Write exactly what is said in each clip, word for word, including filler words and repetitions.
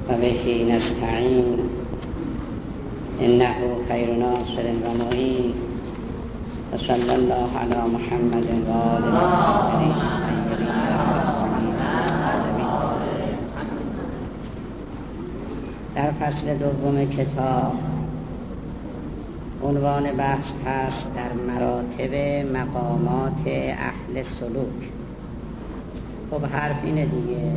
و بهی نستعین انه خیر ناصر و معین و صلی الله علی محمد و آل الطاهرین در فصل دوم کتاب عنوان بحث هست در مراتب مقامات اهل سلوک. خب حرف اینه دیگه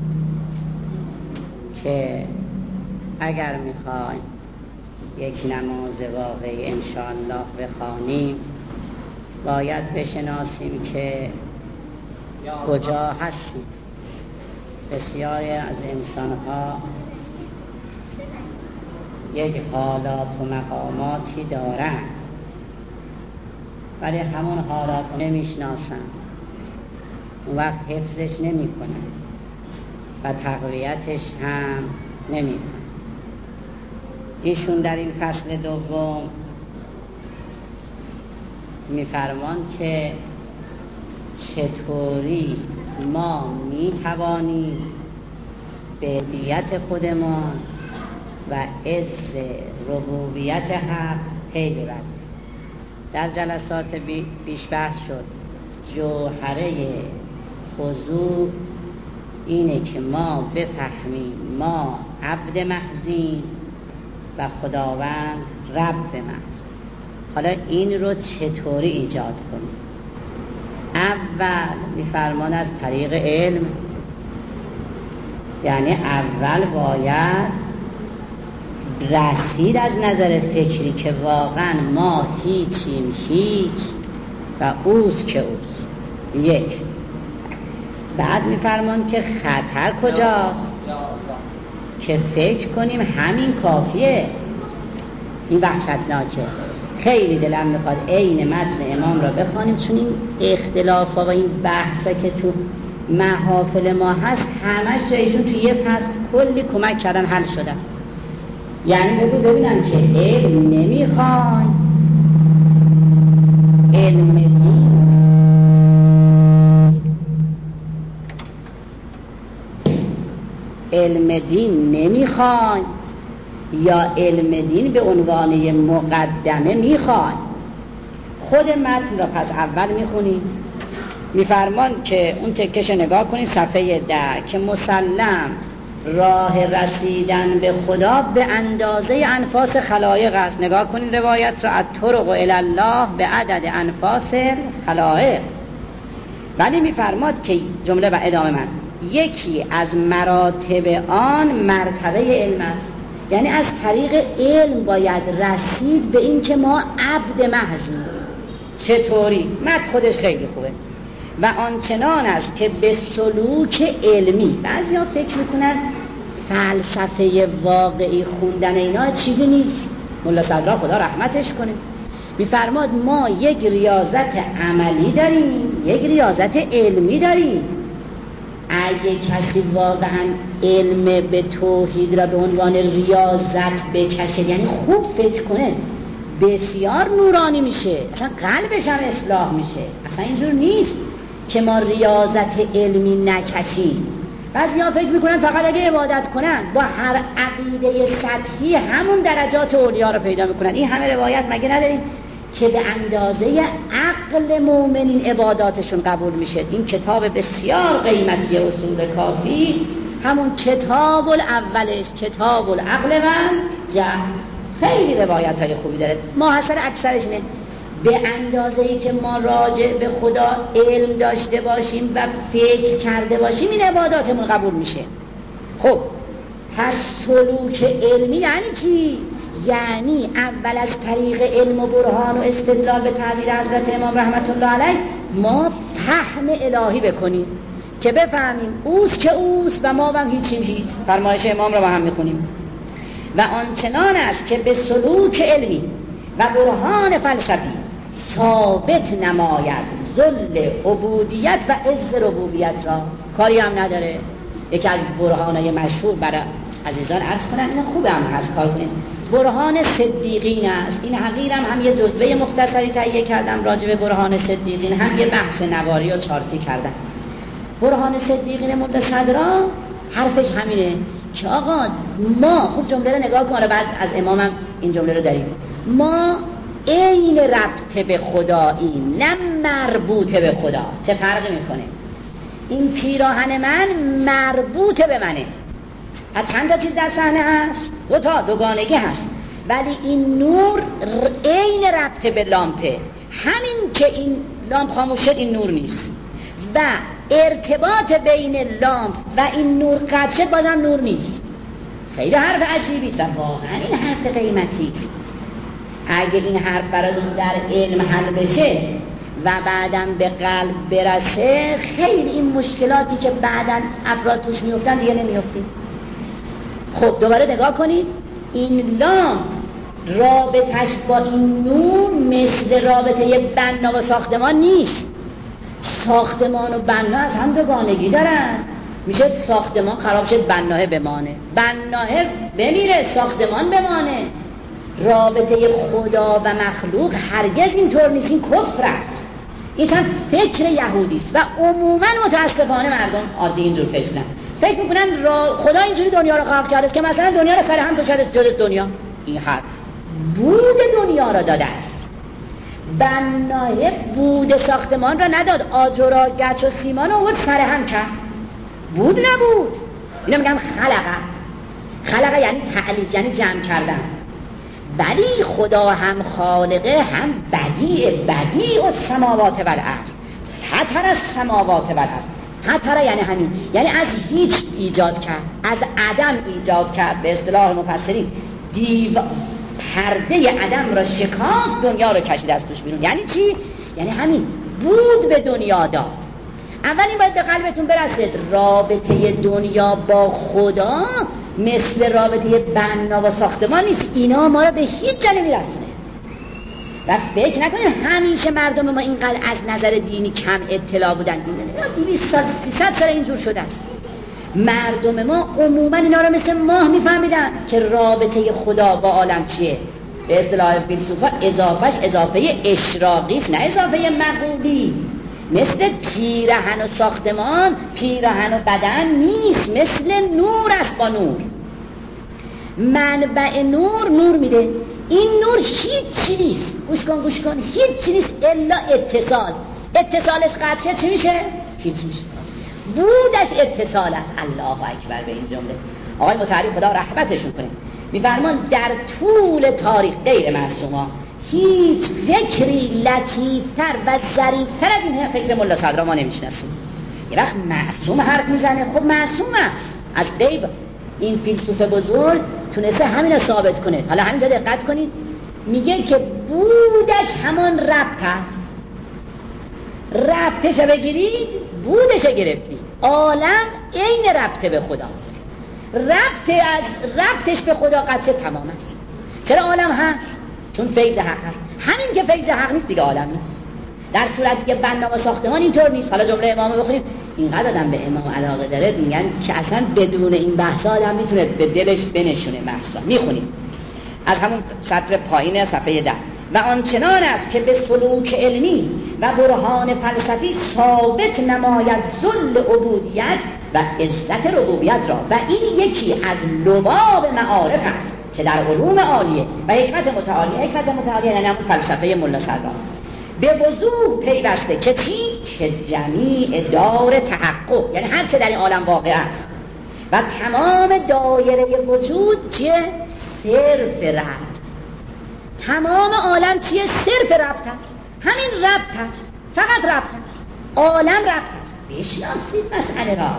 که اگر میخوایم یک نماز واقعی انشاءالله بخوانیم باید بشناسیم که کجا هستیم. بسیاری از انسانها یک حالات و مقاماتی دارن ولی همون حالات رو نمیشناسن، اون وقت حفظش نمی کنن و تقویتش هم نمی کنن. ایشون در این فصل دوم میفرمان که چطوری ما می توانیم به دیت خودمان و عز ربوبیت حق پی ببریم. در جلسات پیش بحث شد جوهره خضوع اینه که ما بفهمیم ما عبد محضیم و خداوند رب محض. حالا این رو چطوری ایجاد کنیم؟ اول میفرمان از طریق علم، یعنی اول باید رسید از نظر فکری که واقعا ما هیچیم هیچ و اوست که اوست. یک. بعد میفرمان که خطر کجاست که فکر کنیم همین کافیه. این وحشتناکه. خیلی دلم میخواد عین متن امام را بخوانیم، چون این اختلافا و این بحثا که تو محافل ما هست همش جایشون تو یه فصل کلی کمک کردن حل شدن. یعنی بگو ببینم که علم نمیخوای، علم دین علم دین نمیخوای یا علم دین به عنوان مقدمه میخوای. خود متن را پس اول میخونیم. میفرمان که اون تکش نگاه کنید صفحه ده که مسلم راه رسیدن به خدا به اندازه انفاس خلایق است. نگاه کنید روایت را از طرق الی الله به عدد انفاس خلایق. ولی میفرماد که جمله و ادامه من یکی از مراتب آن مرتبه علم است، یعنی از طریق علم باید رسید به این که ما عبد محضیم. چطوری؟ متن خودش خیلی خوبه. و آنچنان است که به سلوک علمی، بعضی ها فکر میکنن فلسفه واقعی خوندن اینا چیزی نیست. ملا صدرا خدا رحمتش کنه میفرماد ما یک ریاضت عملی داریم، یک ریاضت علمی داریم. اگه کسی واقعا علم به توحید را به عنوان ریاضت بکشه، یعنی خوب فکر کنه، بسیار نورانی میشه، اصلا قلبش هم اصلاح میشه. اصلا اینجور نیست که ما ریاضت علمی نکشیم. بعضی ها فکر میکنن فقط اگه عبادت کنن با هر عقیده سطحی همون درجات اولیا رو پیدا میکنن. این همه روایت مگه نداریم که به اندازه عقل مؤمنین عباداتشون قبول میشه؟ این کتاب بسیار قیمتی اصول کافی همون کتاب الاولش، کتاب العقل و جهل، خیلی روایت های خوبی داره. محصر اکثرش اینه به اندازه‌ای که ما راجع به خدا علم داشته باشیم و فکر کرده باشیم این عباداتمون قبول میشه. خب پس سلوک علمی یعنی چی؟ یعنی اول از طریق علم و برهان و استدلال به تعبیر حضرت امام رحمت الله علیه ما فهم الهی بکنیم که بفهمیم اوست که اوست و ما هم هیچیم هیچ. فرمایش امام رو با هم میخونیم. و آنچنان است که به سلوک علمی و برهان فلسفی ثابت نماید ذل عبودیت و عز ربوبیت را. کاری هم نداره. یکی از برهانهای مشهور برای عزیزان عرض کنن، این خوبه هم هست کار کنید، برهان صدیقین است. این حقیرم هم یه جزوه مختصری تهیه کردم راجع به برهان صدیقین، هم یه بحث نواری و چارتی کردم. برهان صدیقین مرد صدرا حرفش همینه که آقا ما خوب جمله رو نگاه کن، بعد از امامم این جمله رو داریم، ما عین ربط به خداییم نه مربوط به خدا. چه فرقی میکنه؟ این پیراهن من مربوط به منه، از چند تا چیز در صحنه هست؟ دو تا، دوگانگی هست، ولی این نور عین ربط به لامپه. همین که این لامپ خاموش شد این نور نیست و ارتباط بین لامپ و این نور قطع شد بازم نور نیست. خیلی حرف عجیبی است، واقعا این حرف قیمتی است. اگه این حرف براتون در علم حل بشه و بعدم به قلب برسه، خیلی این مشکلاتی که بعداً افراد توش میفتن دیگه نمیفتیم. خب دوباره نگاه کنید، این لامپ رابطش با این نور مثل رابطه یک بنا و ساختمان نیست. ساختمان و بنا از هم دوگانگی دارن. میشه ساختمان خراب شد بناه بمانه، بناه بمیره ساختمان بمانه. رابطه خدا و مخلوق هرگز اینطور نیست، این کفر است. این هم فکر یهودی است و عموما متاسفانه مردم عادی اینجور فکر کنن. فکر میکنن را خدا اینجوری دنیا رو خلق کرده که مثلا دنیا رو سر هم تو شده جز دنیا. این حرف بود دنیا را داده است، بنای بود ساختمان را نداد. آجر و گچ و سیمان رو آورد سر هم کرد، بود نبود. اینا میگم خلقه. خلقه یعنی تعلیق، یعنی جمع کردن. ولی خدا هم خالقه هم بدیع، بدیع السماوات والارض، فطر السماوات والارض. فطر یعنی همین، یعنی از هیچ ایجاد کرد، از عدم ایجاد کرد. به اصطلاح مفسرین دیو پرده عدم را شکافت، دنیا را کشید از توش بیرون. یعنی چی؟ یعنی همین بود به دنیا داد. اولین باید به قلبتون برسید رابطه دنیا با خدا مثل رابطه بنا و ساختمان نیست. اینا ما را به هیچ جا نمیرسونه و فکر نکنید همیشه مردم ما اینقدر از نظر دینی کم اطلاع بودن. دویست سال سیصد سال اینجور شده است. مردم ما عموما اینا را مثل ماه میفهمیدن که رابطه خدا با عالم چیه. به اصطلاح فیلسوفا اضافهش اضافه اشراقی است، نه اضافه مقولی. مثل پیرهن و ساختمان، پیرهن و بدن نیست، مثل نور است با نور. منبع نور نور میده. این نور هیچ چی نیست، گوش کن گوش کن، هیچ چی نیست الا اتصال. اتصالش قطع شد چی میشه؟ هیچ میشه. بودش اتصال است. الله اکبر به این جمله. آقای متعالی خدا رحمتشون کنه میفرمان در طول تاریخ غیر معصوما هیچ فکری لطیفتر و ظریفتر از این فکر ملا صدرا ما نمیشناسیم. یه وقت معصوم حرف میزنه، خب معصوم است از غیب. این فیلسوف بزرگ تونسته همین رو ثابت کنه. حالا همینجا دقت کنید، میگه که بودش همان ربط است. ربطش رو بگیرید بودش رو گرفتید. عالم عین ربط به خداست. ربط از ربطش به خدا قطع تمام است. چرا عالم هست؟ چون فیض حق هست. همین که فیض حق نیست دیگه عالم نیست. در صورتی که بنا و ساختمان اینطور نیست. حالا جمله امامو بخونیم. اینقدر آدم به امام علاقه داره میگن که اصلا بدون این بحثا آدم میتونه به دلش بنشونه بحثا. میخونیم از همون سطر پایین صفحه ده. و آنچنان است که به سلوک علمی و برهان فلسفی ثابت نماید ذل عبودیت و عزت ربوبیت را و این یکی از لباب معارف است که در علوم عالیه و حکمت متعالیه. حکمت متعالیه یعنی همون فلسفه ملا صدرا به وضوح پیوسته که چی؟ که جمیع دار تحقق، یعنی هر چه در این عالم واقع است و تمام دایره وجود چیه؟ صرف ربط. تمام عالم چیه؟ صرف ربط است. همین ربط است، فقط ربط است. عالم ربط است. بشناسید مسئله را.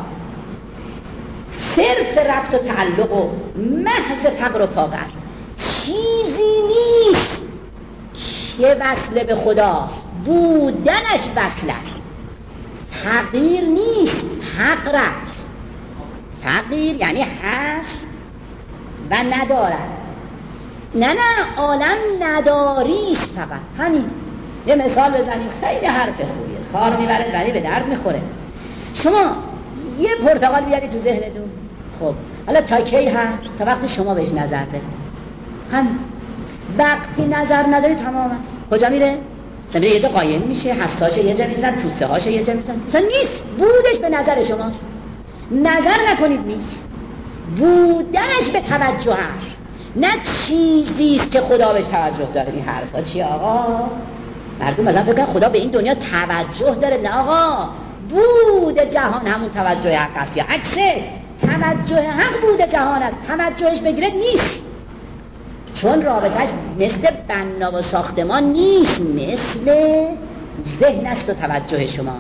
صرف ربط و تعلق و محض فقر و فاقه است. چیزی نیست که وصل به خداست، بودنش وصل است. فقیر نیست، حق است. فقیر یعنی هست و ندارد. نه نه عالم نداریست فقط. همین یه مثال بزنیم، خیلی حرف خوبیه، کار میبره ولی به درد میخوره. شما یه پرتقال بیاری تو ذهنتون، خب حالا تا کی هست؟ تا وقتی شما بهش نظر دارید. هم وقتی نظر نداری تمام است. کجا میره؟ میره یه جا قایم میشه، حساشه یه جا میزن، توسه هاشه یه جا میزن. مثلا نیست، بودش به نظر شماست. نظر نکنید نیست. بودنش به توجهش، نه چیزیست که خدا بهش توجه داره. این حرفا چیه آقا؟ مردم مثلا فکر کنن خدا به این دنیا توجه داره. نه آقا، بود جهان همون توجه حق است، یا عکسش توجه حق بود جهان است، توجهش بگیرد نیست، چون رابطهش مثل بنا و ساختمان نیست، مثل ذهن است و توجه شما.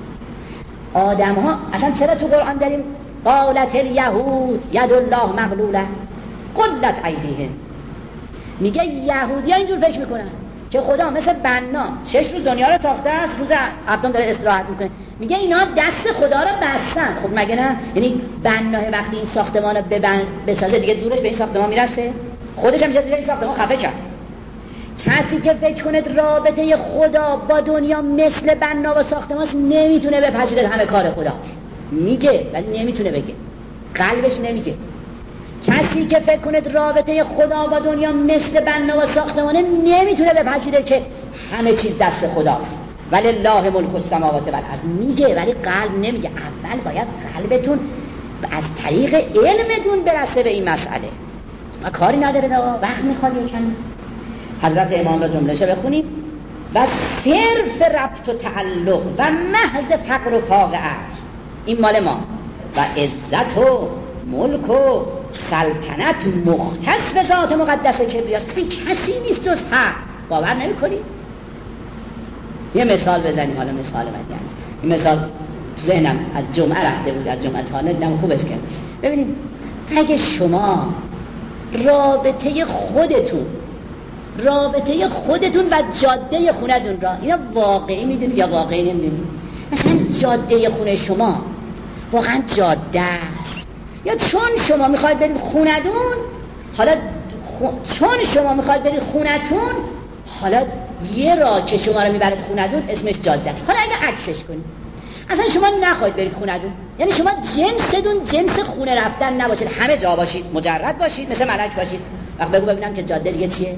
آدم ها اصلا چرا تو قرآن داریم قالت الیهود ید الله مغلوله قلت ایدیهم؟ میگه یهودی ها اینجور فکر میکنن که خدا مثل بنا شش روز دنیا رو ساخته است، روز هفتم داره استراحت میکنه. میگه اینا دست خدا رو بستن. خب مگه نه؟ یعنی بنا وقتی این ساختمان رو ببند بسازه دیگه دورش به این ساختمان میرسه؟ خودش هم میشه این ساختمان خفه کرد. کسی که فکر کنه رابطه خدا با دنیا مثل بنا و ساختمان نمیتونه بپذیره همه کار خداست. میگه ولی نمیتونه بگه، قلبش نمیگه. کسی که فکر کنه رابطه خدا با دنیا مثل بنا و ساختمانه نمیتونه بپذیره که همه چیز دست خداست. ولی الله ملک السماوات و الارض میگه ولی قلب نمیگه. اول باید قلبتون از طریق علمتون برسه به این مسئله. ما کاری نداره دوا، وقت میخواد یکم. حضرت امام را جمله‌شو بخونیم: و صرف ربط و تعلق و محض فقر و فاقه است. این مال ما. و عزت و ملک و سلطنت مختص به ذات مقدس کبریاست. کسی نیست جز حق. باور نمی‌کنی؟ یه مثال بزنیم. حالا مثال من یعنی این مثال ذهنم از جمعه رفته بود، از جمعه تا ندم خوب است. ببینید اگه شما رابطه خودتون رابطه خودتون و جاده خونه‌تون را اینا واقعی میدونید یا واقعی نمیدونید؟ مثلا جاده خونه شما واقعا جاده است، یا چون شما میخواید برید خونه‌تون حالا خو... چون شما میخواید برید خونه‌تون حالا یه راه که شما رو میبرد خونه‌تون اسمش جاده است. حالا اگه عکسش کنید اصلا شما نخواهید برید خونه‌تون، یعنی شما جنستون جنس خونه رفتن نباشید، همه جا باشید، مجرد باشید، مثل ملک باشید. وقت بگو ببینم که جاده دیگه چیه؟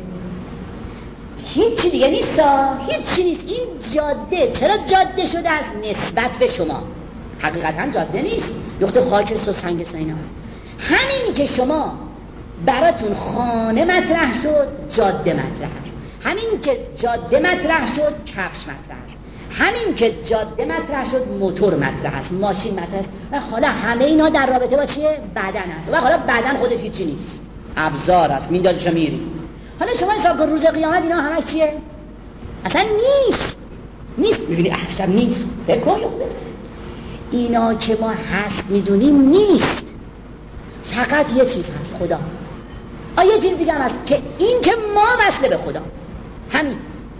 هیچی دیگه نیست، هیچی نیست. این جاده چرا جاده شده است؟ نسبت به شما. حقیقتا جاده نیست، لخت خاک است و سنگ است. اینا همین که شما براتون خانه مطرح شد جاده مطرح شد، همین که جاده مطرح شد کفش مطرح شد، همین که جاده مطرح شد موتور مطرح است، ماشین مطرح است. و حالا همه اینا در رابطه با چیه؟ بدن است. و حالا بدن خودش هیچی نیست، ابزار است، میندازیشو میری. حالا شما حساب کن روز قیامت اینا همه چیه؟ اصلا نیست نیست میبینی احسن نیست. بکن اینا که ما هست میدونیم نیست، فقط یه چیز هست، خدا. آیا چیز دیگه هم هست که این که ما وصله به خدا، همین.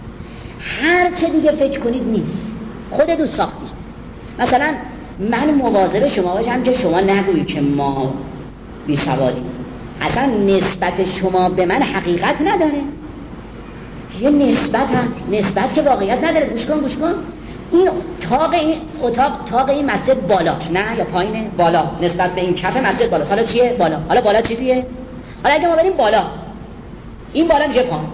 هر چه دیگه فکر کنید نیست، خودتون ساختید. مثلا من مواظب شما باشم که شما نگویی که ما بی سوادیم. اصلا نسبت شما به من حقیقت نداره، یه نسبت هست، نسبت که واقعیت نداره. گوش کن گوش کن این تاق این اتاق تاق این مسجد بالا نه یا پایینه؟ بالا. نسبت به این کف مسجد بالا. حالا چیه بالا؟ حالا بالا چیزیه؟ حالا اگه ما بریم بالا، این بالا میشه پایین.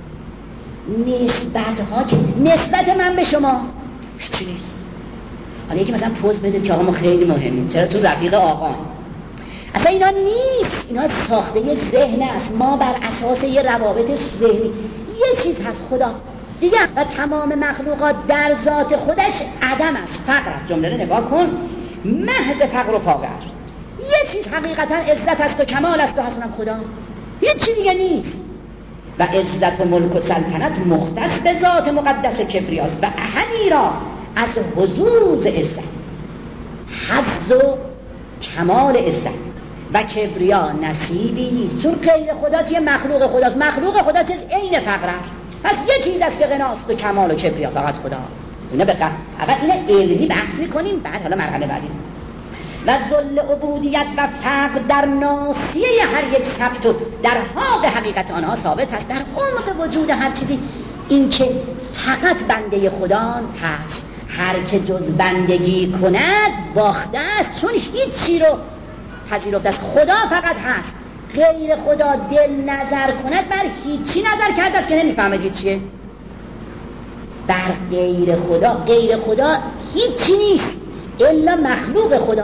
نسبت ها که نسبت من به شما چی نیست. حالا یکی مثلا پوز بده که آقا ما خیلی مهمیم، چرا تو رفیق آقا. اصلا اینا نیست، اینا ساخته یه ذهن است. ما بر اساس یه روابط ذهنی یه چیز هست، خدا دیگه. و تمام مخلوقات در ذات خودش عدم است، فقر است. جمله رو نگاه کن، محض فقر و فاقه است. یه چیز حقیقتا عزت است و کمال است و حسنم خدا، یه چیز دیگه نیست. و عزت و ملک و سلطنت مختص به ذات مقدس کبریاست و احدی را از حظوظ عزت، حظ و کمال عزت و کبریا نصیبی نیست. چون غیر خدا چیه؟ مخلوق خداست. مخلوق خدا چیه؟ عین فقر است. پس یه چیز است که غناست و کمال و کبریا فقط خدا. اینا بقى اول اینا علمی بحث می‌کنیم، بعد حالا مرحله بعدی. و ذل عبودیت و فقر در ناصیه هر یک ثبت و در حق حقیقت آنها ثابت است. در عمق وجود هر چیزی این که فقط بنده خدا هست. هر که جز بندگی کند باخته است، چون هیچ چیز رو پذیرفته است. خدا فقط هست، غیر خدا دل نظر کند بر هیچی نظر کرده است که نمیفهمه چیه. بر غیر خدا، غیر خدا هیچی نیست الا مخلوق خدا.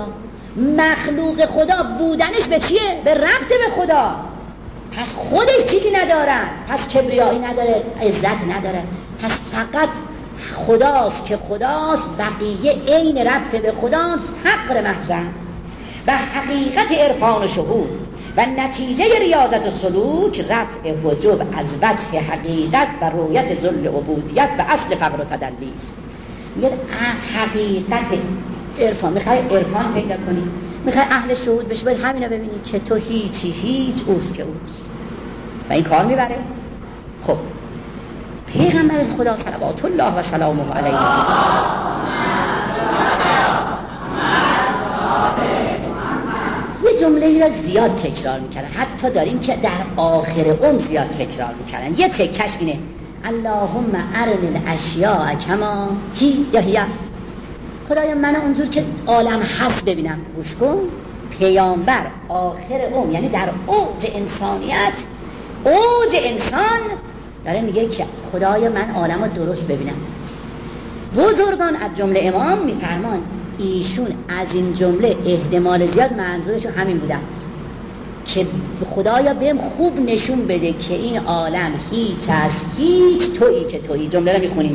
مخلوق خدا بودنش به چیه؟ به ربط به خدا. پس خودش چیزی نداره، پس کبریایی نداره، عزت نداره، پس فقط خداست که خداست، بقیه عین ربط به خداست، حق محض و حقیقت عرفان و شهود و نتیجه ریاضت و سلوک رفع وجوب از وجه حقیقت و رویت ذل عبودیت و اصل فقر و تدلی است. میگه حقیقت عرفان، میخوای عرفان پیدا کنی، میخوای اهل شهود بشی، باید همینو ببینی که تو هیچی، هیچ اوست که اوست و این کار میبره. خب پیغمبر خدا صلوات الله و سلامه علیه یه جمله ای را زیاد تکرار میکردن، حتی داریم که در آخر عمر زیاد تکرار میکردن. یه تکش اینه: اللهم ارنی الاشیاء کما هی یا هی. خدایا من اونجور که عالم هست ببینم. گوش کن، پیامبر آخر عمر، یعنی در اوج انسانیت، اوج انسان، داره میگه که خدایا من عالم رو درست ببینم. بزرگان از جمله امام میفرمان ایشون از این جمله احتمال زیاد منظورشون همین بوده است که خدایا بهم خوب نشون بده که این عالم هیچ از هیچ، تویی که تویی. جمله رو میخونیم: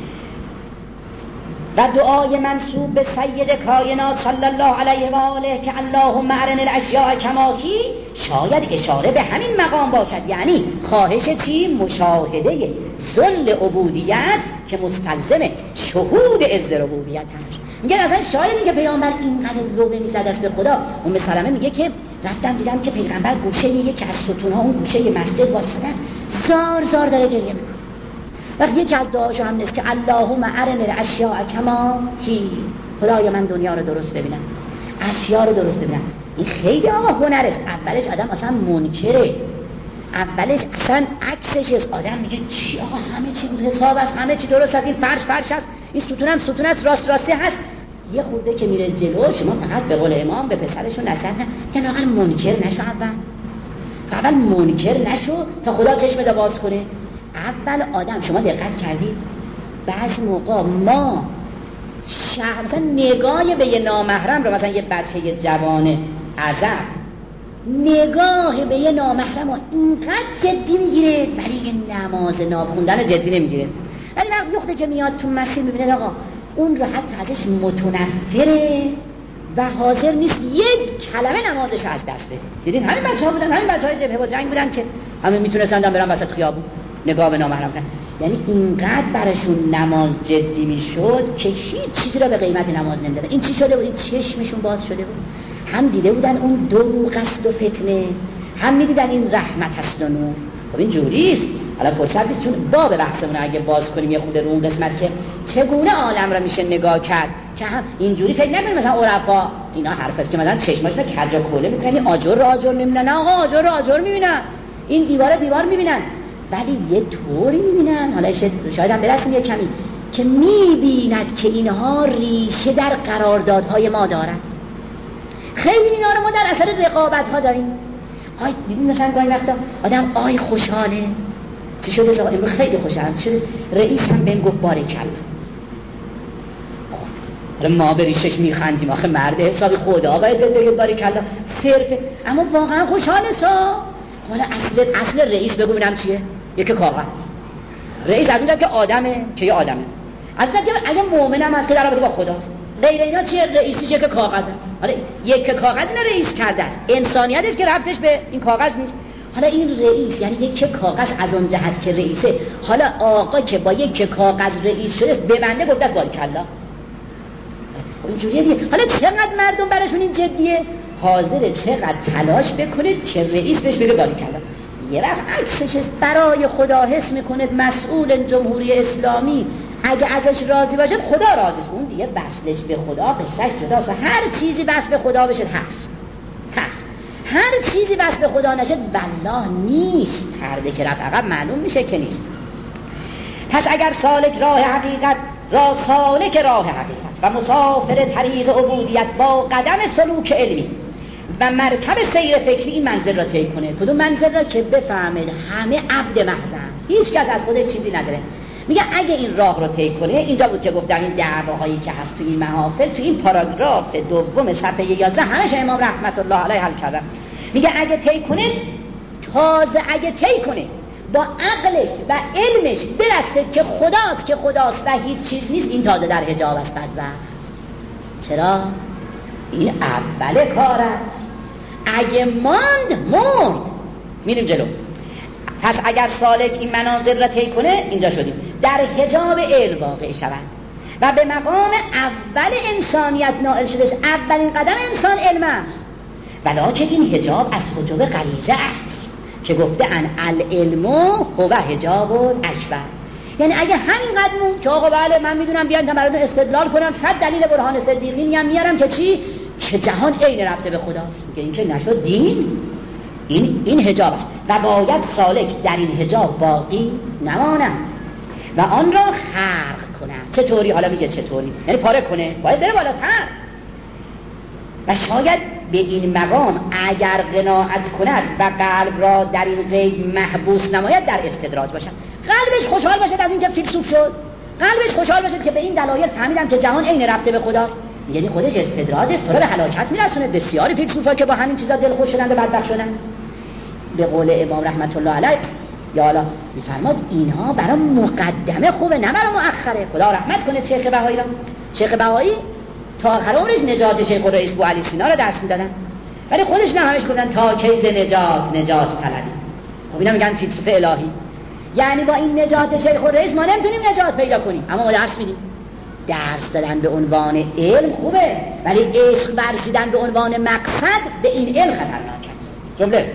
و دعای منسوب به سید کائنات صلی الله علیه و آله که اللهم ارنی الاشیاء کما هی، شاید اشاره به همین مقام باشد، یعنی خواهش چی؟ مشاهده ذل عبودیت که مستلزم شهود عز ربوبیت هست. میگه اصلا شاید اینکه پیامبر اینقدر ذوق میزد از به خدا. ام سلمه میگه که رفتم دیدم که پیغمبر گوشه یکی از ستونها اون گوشه مسجد واسطن زار زار داره گریه میکنه. وقتی یکی از دعاشو هم نیست که اللهم ارنی الاشیاء کما هی، خدایا من دنیا رو درست ببینم، اشیا رو درست ببینم. این خیلی آقا هنره. اولش آدم اصلا منکره، اولش اصلا عکسش است. آدم میگه چی آقا همه چی بود حساب است، همه چی درست است، این فرش فرش است، این ستون هم ستون است، راست راسته هست. یه خورده که میره جلو، شما فقط به قول امام به پسرشون نصیحت کن که واقعا منکر نشو، اول اول منکر نشو تا خدا چشمت باز کنه. اول آدم، شما دقت کردید بعضی موقع ما شخصا نگاه به یه نامحرم رو، مثلا یه بچه جوان عذب نگاه به یه نامحرم رو اینقدر جدی میگیره، ولی یه نماز ناخوندن جدی نمیگیره. ولی وقت یخته که میاد تو مسیر میبینه آقا اون رو حتی ازش متنفره و حاضر نیست یک کلمه نمازش از دسته. دیدین همین بچه ها بودن، همین بچه های جبهه و جنگ بودن که همه میتونستن برن وسط خیابون نگاه به نامحرم کنن. یعنی اینقدر براشون نماز جدی میشد که هیچ چیزی را به قیمت نماز نمیدادن. این چی شده بود؟ این چشمشون باز شده بود، هم دیده بودن اون دو قصد و فتنه، هم میدیدن این رحمت هست و نور. خب این جوریست. حالا فرصت بیست چون باب بحثمون اگه باز کنیم یه خود رو اون قسمت که چگونه عالم را میشه نگاه کرد، که هم اینجوری فکر نکنیم مثلا عرفا اینا حرف است که مثلا چشماشون کجا کوله میکنن، آجر رو آجر نمیبینن. آقا آجر رو آجر میبینن، این دیوار دیوار میبینن، ولی یه طوری میبینن. حالا شاید هم برسیم یه کمی که میبیند که اینها ریشه در قراردادهای ما دارن. خیلی اینا رو ما در اثر رقابت ها داریم. آی ببین مثلا گاهی وقتا آدم آی خوشحاله، چی شده آقا امروز خیلی خوشحال شده، رئیس هم بهم گفت بارکالله. حالا ما به ریشش میخندیم، آخه مرد حسابی خدا آقای دل بگید بارکالله صرف، اما واقعا خوشحاله سا. حالا اصل اصل رئیس بگو ببینم چیه؟ یک کاغذ. رئیس از اونجا که آدمه، که یه آدمه، از اونجا که اگه مؤمنم هست که در رابطه با خداست. غیر اینا چیه؟ رئیسی که کاغذه. حالا یک کاغذ نه رئیس کرده است، انسانیتش که ربطش به این کاغذ نیست. حالا این رئیس یعنی یک کاغذ از اون جهت که رئیسه. حالا آقا که با یک کاغذ رئیس شده به بنده گفته بارکالله. اینجوریه دیگه. حالا چقدر مردم براشون این جدیه، حاضره چقدر تلاش بکنه که رئیس بهش بگه بارکالله. یه وقت عکسش برای خدا حس میکنه مسئول جمهوری اسلامی اگه ازش راضی باشه خدا راضی است، اون دیگه بسلش به خدا قصهش جداست. هر چیزی بس به خدا بشه هست هست، هر چیزی بس به خدا نشه والله نیست. پرده که رفت عقب معلوم میشه که نیست. پس اگر سالک راه حقیقت را سالک راه حقیقت و مسافر طریق عبودیت با قدم سلوک علمی و مرکب سیر فکری این منزل را طی کنه، کدوم منزل را؟ که بفهمید همه عبد محضن، هیچ کس از خودش چیزی نداره. میگه اگه این راه رو طی کنه، اینجا بود که گفتم این دعواهایی که هست تو این محافل، تو این پاراگراف دوم صفحه یازده همش امام رحمت الله علیه حل کردن. میگه اگه طی کنه، تازه اگه طی کنه با عقلش و علمش برسه که خداست که خداست و هیچ چیز نیست، این تازه در حجاب است. بدبخت. چرا؟ این اول کار است. اگه ماند مرد. میریم جلو. پس اگر سالک این مناظر را طی کنه، اینجا شدیم، در حجاب علم واقع شود و به مقام اول انسانیت نائل شده. اولین قدم انسان علم است، ولیکن این حجاب از حجاب غریزه است که گفته ان العلم هو حجاب اکبر. یعنی اگه همین قدمون که آقا بله من میدونم بیان تا براتون استدلال کنم، صد دلیل برهان صدیقی میام میارم که چی؟ که جهان عین رفته به خداست. میگه این که نشد دین، این این حجاب است و باید سالک در این حجاب باقی نماند و آن را خرق کنه. چطوری؟ حالا میگه چطوری؟ یعنی پاره کنه، باید بره بالاتر و شاید به این مقام اگر قناعت کند و قلب را در این غیب محبوس نماید، در استدراج باشد. قلبش خوشحال باشد از اینکه فیلسوف شد، قلبش خوشحال باشد که به این دلایل فهمیدم که جهان عین رفته به خداست، یعنی خودش استدراجه، تو رو به هلاکت میرسونه. بسیاری فیلسوفا که با همین چیزا دلخوش شدند و بدبخت شدند. به قول امام رحمت الله علیه یا الله میفرماد اینها برای مقدمه خوبه نه برای مؤخره. خدا رحمت کنه شیخ بهایی را. شیخ بهایی تا آخر عمرش نجات شیخ الرئیس بو علی سینا را درس میدادن، ولی خودش نه همش گفتن تا کید نجات نجات طلبی. خب اینا میگن فیلسوف الهی، یعنی با این نجات شیخ الرئیس ما نمیتونیم نجات پیدا کنیم، اما ما درس میدیم. درس دادن به عنوان علم خوبه، ولی عشق ورزیدن به عنوان مقصد به این علم خطرناک است. جمله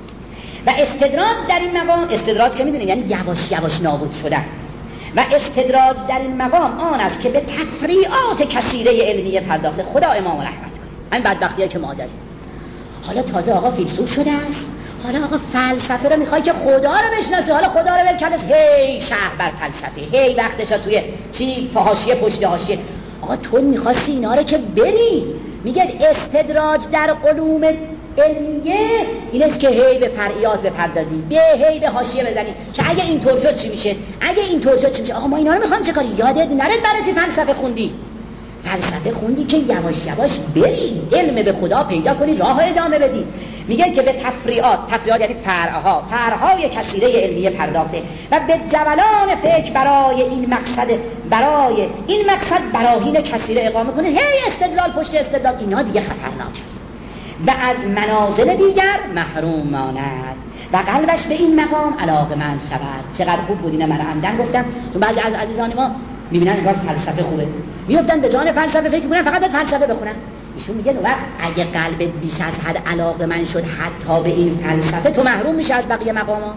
و استدراج در این مقام، استدراج که میدونید یعنی یواش یواش نابود شدن، و استدراج در این مقام آن است که به تفریعات کثیره علمیه پرداخته. خدا امام رحمت کنه. این بدبختیه که ما داریم. حالا تازه آقا فیلسوف شده است، حالا آقا فلسفه رو میخوای که خدا رو بشناسه، حالا خدا رو ول کرده هی شهر بر فلسفه، هی وقتشا توی چی حاشیه پشت حاشیه. آقا تو میخواستی اینا رو که بری. میگه استدراج در علوم علمیه این است که هی به فرعیات بپردازی، به هی به حاشیه بزنی که اگه اینطور شد چی میشه، اگه اینطور شد چی میشه. آقا ما اینا رو میخوام چه کاری؟ یادت نره برای چی فلسفه خوندی؟ فلسفه خوندی که یواش یواش بری علم به خدا پیدا کنی، راه ادامه بدی. میگه که به تفریعات، تفریعات یعنی فرعها، فرعهای کثیره علمیه پرداخته و به جولان فکر برای این مقصد، برای این مقصد براهین کثیره اقامه کنه. هی استدلال پشت استدلال، اینا دیگه خطرناک است و از منازل دیگر محروم ماند و قلبش به این مقام علاقه‌مند شود. چقدر خوب بود. اینا من عمدن گفتم، چون بعضی از عزیزان ما میبینن انگار فلسفه خوبه، میافتن به جان فلسفه فکر میکنن فقط به فلسفه بخونن. ایشون میگه وقت اگه قلبت بیش از حد علاقه‌مند شد حتی به این فلسفه، تو محروم میشه از بقیه مقامات.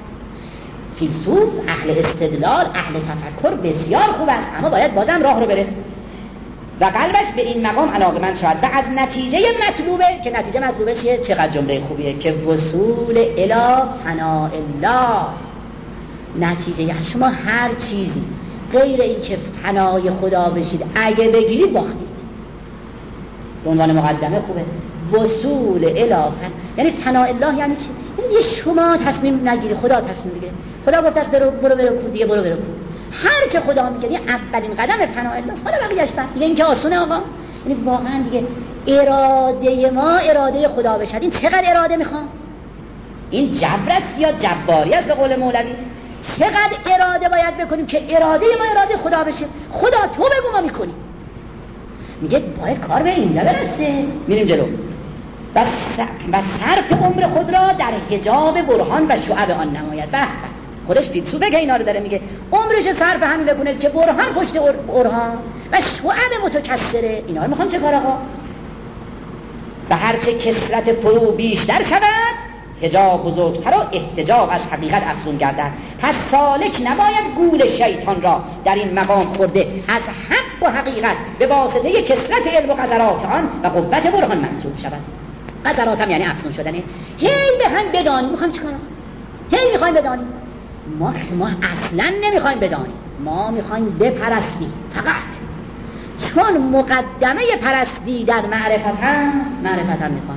فیلسوف اهل استدلال، اهل تفکر بسیار خوب است، اما باید بازم راه رو بره و قلبش به این مقام علاقه‌مند شود و از نتیجه مطلوبه، که نتیجه مطلوبه چیه؟ چقدر جمله خوبیه که وصول الی فناء الله. نتیجه شما هر چیزی غیر این که فنای خدا بشید اگه بگیرید باختید. به عنوان مقدمه خوبه وصول الی فن، یعنی فناء الله یعنی چی؟ یعنی شما تصمیم نگیری، خدا تصمیم بگیره. خدا گفت است برو برو برو کو دیگه، برو برو کو. هر که خدا میگه این اولین قدم فناء الله، حالا بقیه‌اش بعد دیگه این که آسونه آقا. یعنی واقعا دیگه اراده ما اراده خدا بشه. این چقدر اراده میخوام؟ این جبرت یا جباری است به قول مولوی. چقدر اراده باید بکنیم که اراده ما اراده خدا بشه. خدا تو بگو ما میکنیم. میگه باید کار به اینجا برسه. میریم جلو و صرف عمر خود را در حجاب برهان و شعب آن نماید. به خودش فیلسوفه که اینا رو داره میگه، عمرش صرف همین بکنه که برهان پشت برهان و شعب متکثره. اینا رو میخوام چه کار آقا؟ و هرچه کثرت فرو بیشتر شود حجاب بزرگتر و احتجاب از حقیقت افزون گردد. پس سالک نباید گول شیطان را در این مقام خورده از حق و حقیقت به واسطه کثرت علم و قدرات آن و قوت برهان منصوب شود. قدرات هم یعنی افزون شدنه. هی به هم بدانیم. میخوایم چیکار؟ هی میخوایم بدانیم. ما ما اصلا نمیخوایم بدانیم، ما میخوایم بپرستیم فقط، چون مقدمه پرستی در معرفت هست. معرفت هم میخوایم.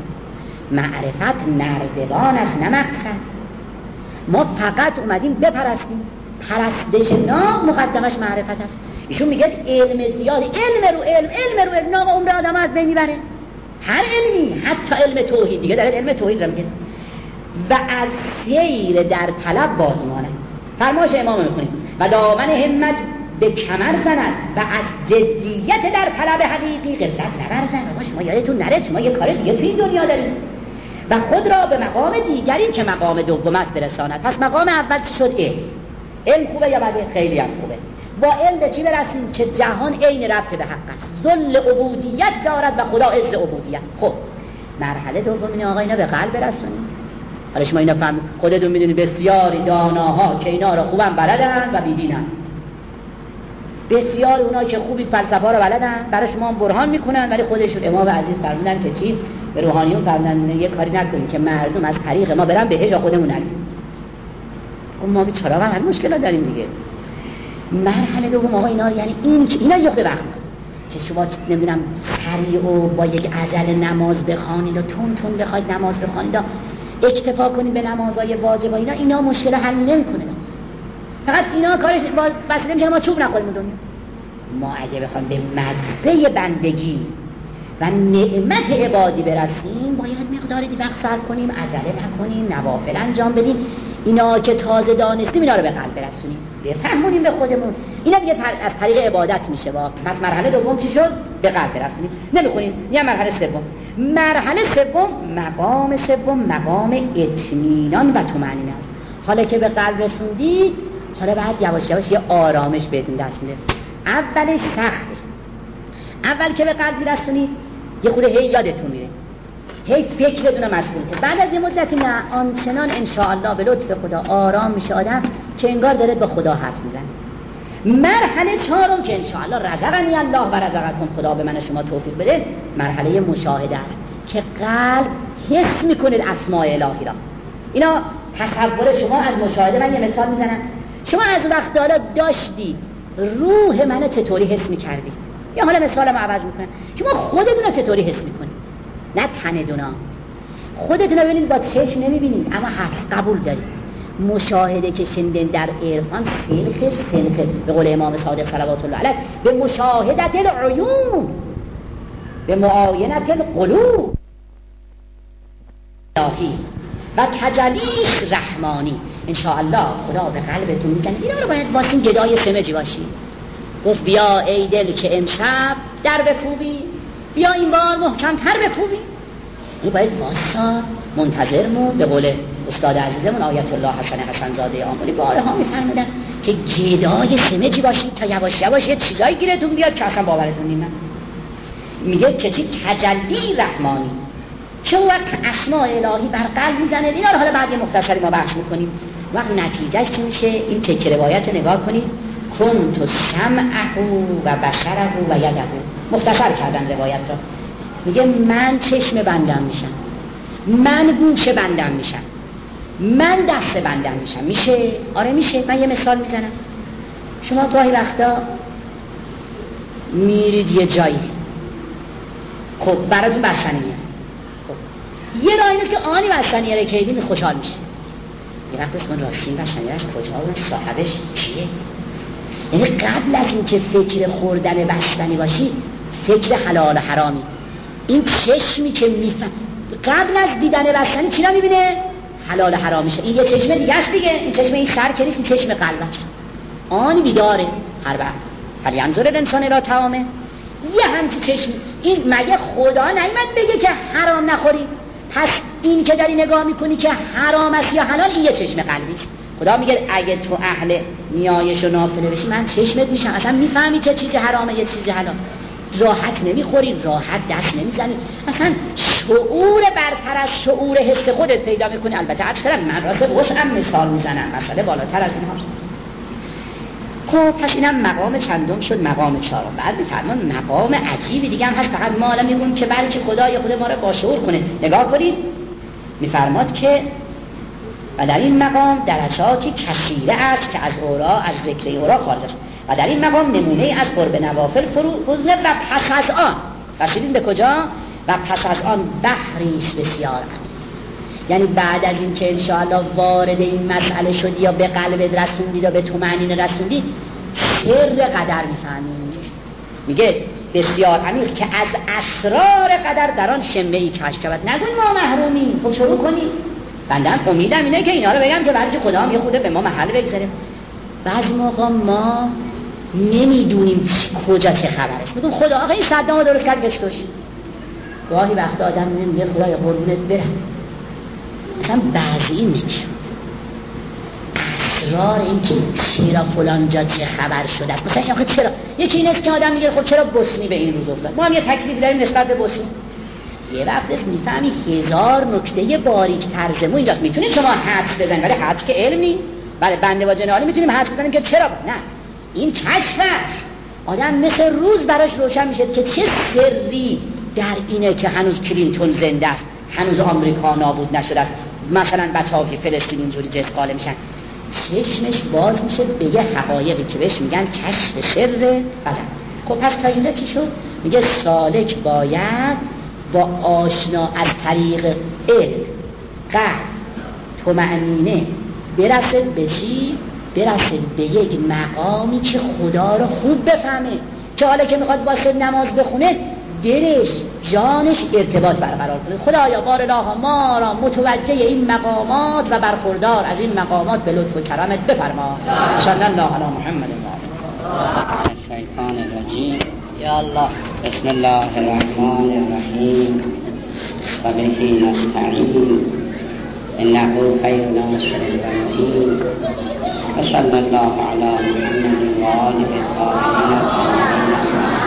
معرفت نردبان است نه مقصد. ما فقط اومدیم بپرستیم. پرستش نام مقدمش معرفت است. ایشون میگه علم زیاد، علم رو علم، علم رو علم، نام عمر آدم از بین میبره. هر علمی، حتی علم توحید، دیگه داره علم توحید رو میگه و از سیر در طلب بازمانه. فرمایش امام میخونیم و دامن همت به کمر زند و از جدیت در طلب حقیقی غفلت نورزند. شما یادتون نره شما یه کار دیگه توی دنیا دارید و خود را به مقام دیگری که مقام دومت برساند. پس مقام اول چی شد؟ علم. علم خوبه یا بده؟ خیلی هم خوبه. با علم به چی برسیم؟ که جهان عین ربط به حق است، ذل عبودیت دارد و خدا عز عبودیت. خب مرحله دوم اینه آقا اینا به قلب برسونیم. حالا شما اینا فهم خودتون میدونید بسیاری داناها که اینا رو خوبم بلدن و بیدینن، بسیار اونایی که خوبی فلسفه رو بلدن برای شما برهان میکنن، ولی خودشون امام عزیز فرمودن که چی؟ به روحانیون فرمودن یه کاری نکنید که مردم از طریق ما برن بهش و خودمون نریم. ما بیچاره هم مشکلات داریم دیگه. مرحله دوم آقا اینا یعنی این که اینا یخت وقت که شما نمیدونم سریع و با یک عجله نماز بخوانید و تون تون بخواید نماز بخوانید و اکتفا کنید به نمازهای واجب، اینا اینا مشکل حل نمیکنه. فقط اینا کارش واسه نمیشه ما چوب نخوریم دنیا. ما اگه بخوایم به مزه بندگی و نعمت عبادی برسیم باید مقداری وقت صرف کنیم، عجله نکنیم، نوافل انجام بدیم. اینا که تازه دانستیم اینا رو به قلب برسونیم، بفهمونیم به خودمون. اینا دیگه از طریق عبادت میشه. با پس مرحله دوم چی شد؟ به قلب برسونیم. نمیخونیم. یه مرحله سوم. مرحله سوم مقام سوم مقام اطمینان و طمأنینه است. حالا که به قلب رسوندید، حالا بعد یواش یواش یه آرامش بهتون دست میده. اولش سخته. اول که به قلب برسونید یه خود هی یادتون میره، هی فکرتون رو مشغول کنید. بعد از یه مدتی نه آنچنان انشاءالله به لطف خدا آرام میشه آدم که انگار داره با خدا حرف میزنه. مرحله چهارم که انشاءالله رزقنی الله و رزقکم، خدا به من شما توفیق بده، مرحله مشاهده است که قلب حس میکنه اسماء الهی را. اینا تصور شما از مشاهده. من یه مثال میزنم. شما از وقت حالا داشتی روح منو چطوری حس میکردی؟ یا حالا مثالمو عوض میکنم، شما خودتون رو چطوری حس میکنید؟ نه تنتونا، خودتون رو ببینید با چشم نمیبینید اما حس قبول دارید. مشاهده که شنیدن در عرفان سلخش سلخ به قول امام صادق صلوات الله علیه به مشاهدت العیون به معاینت القلوب الهی و تجلیش رحمانی. انشاءالله خدا به قلبتون میزنه. اینا رو باید واسین گدای سمجی باشی. گفت بیا ای دل که امشب در بکوبی، بیا این بار محکمتر بکوبی. این باید واسا منتظرمون. به قول استاد عزیزمون آیت الله حسن حسن زاده آملی بارها میفرمودن که گدای سمجی باشید تا یواش یواش یه چیزایی گیرتون بیاد که اصلا باورتون نمیاد. میگه که چی؟ تجلی رحمانی. چه وقت اسماء الهی بر قلب میزنه. اینا رو حالا بعد یه مختصری ما بحث میکنیم. وقت نتیجهش چی میشه؟ این تکه روایت نگاه کنید. کنت سمعه و بصره و یده. مختصر کردن روایت را. میگه من چشم بندم میشم، من گوش بندم میشم، من دست بندم میشم. میشه؟ آره میشه. من یه مثال میزنم. شما گاهی وقتا میرید یه جایی، خب براتون بستنی میاد. خب یه راه اینه که آنی بستنی رو که دیدین خوشحال میشه. یه وقت اسمون راستی بستنیش کجا و صاحبش چیه؟ یعنی قبل از این که فکر خوردن بستنی باشی فکر حلال و حرامی. این چشمی که میفهم قبل از دیدن بستنی چی را میبینه؟ حلال و حرام میشه. این یه چشم دیگه است دیگه. این چشم این سر که نیست، این چشم قلبش آن بیداره هر وقت. هر ینظر الانسان الی طعامه. یه همچی چشم. این مگه خدا نیامد بگه که حرام نخوری؟ پس این که داری نگاه میکنی که حرام است یا حلال، این یه چشم قلبیست. خدا میگه اگه تو اهل نیایش و نافله بشی من چشمت میشم، اصلا میفهمی که چیز حرامه یه چیز حلال. راحت نمیخوری، راحت دست نمیزنی، اصلا شعور برتر از شعور حس خودت پیدا میکنی. البته اکثرا من راسته وسعم مثال میزنم، مسئله بالاتر از این هاست. خب پس اینم مقام چندم شد، مقام چهارم. بعد میفرمان مقام عجیبی دیگه هم هست، فقط ما الان میگیم که بلکه خدای خود ما رو با شعور کنه. نگاه کنید میفرماد که و در این مقام درجاتی کثیره است که از اورا از ذکر اورا خارج است و در این مقام نمونه از قرب نوافل فروغ و پس از آن رسیدیم به کجا؟ و پس از آن بحریش بسیار عمیق. یعنی بعد از این که انشاءالله وارد این مسئله شدی یا به قلبت رسوندی یا به طمأنینه رسوندی، سر قدر میفهمی. میگه بسیار عمیق که از اسرار قدر در آن شمه ای کشف شود. نگوی ما محرومی، خب شروع کنی. بنده هم امیدم اینه که اینا رو بگم که برای خدا هم یه خورده به ما محل بگذاره. بعضی موقع ما نمیدونیم کجا چه خبرش. میگم خدا آقا این صدامو درست کرد گشتوش. گاهی وقت آدم میگه خدای قربونت برم، مثلا بعضی نمیشه اسرار این که چرا فلان جا چه خبر شده است. مثلا آخه چرا یکی این است که آدم میگه خب چرا بوسنی به این روز افتاد. ما هم یه تکلیف داریم نسبت به بوسنی. یه وقت میفهمی هزار نکته باریک ترزمو اینجاست. میتونید شما حدس بزنید ولی حدس که علمی. بله بنده با جنالی میتونیم حدس بزنیم که چرا. نه این کشف است. آدم مثل روز براش روشن میشه که چه سری در اینه که هنوز کلینتون زنده است، هنوز آمریکا نابود نشده است، مثلا بچه‌ها که فلسطین اینجوری جسقاله میشن. چشمش باز میشه بگه حقایقی که بهش میگن کشف سر بدن. خب پس تا اینجا چی شد؟ میگه سالک باید با آشنا از طریق علم، قلب، طمأنینه برسد به چی؟ برسد به یک مقامی که خدا رو خوب بفهمه، که حالا که میخواد واسه نماز بخونه دلش جانش ارتباط برقرار کنه. خدایا بار الله ما را متوجه این مقامات و برخوردار از این مقامات به لطف و کرمت بفرما. صلی الله علی محمد و آله. شیطان الرجیم. یا الله. بسم الله الرحمن الرحیم. و بهی نستعین. انه خیر ناصر و معین. و صلی الله علی محمد و آله الطاهرین.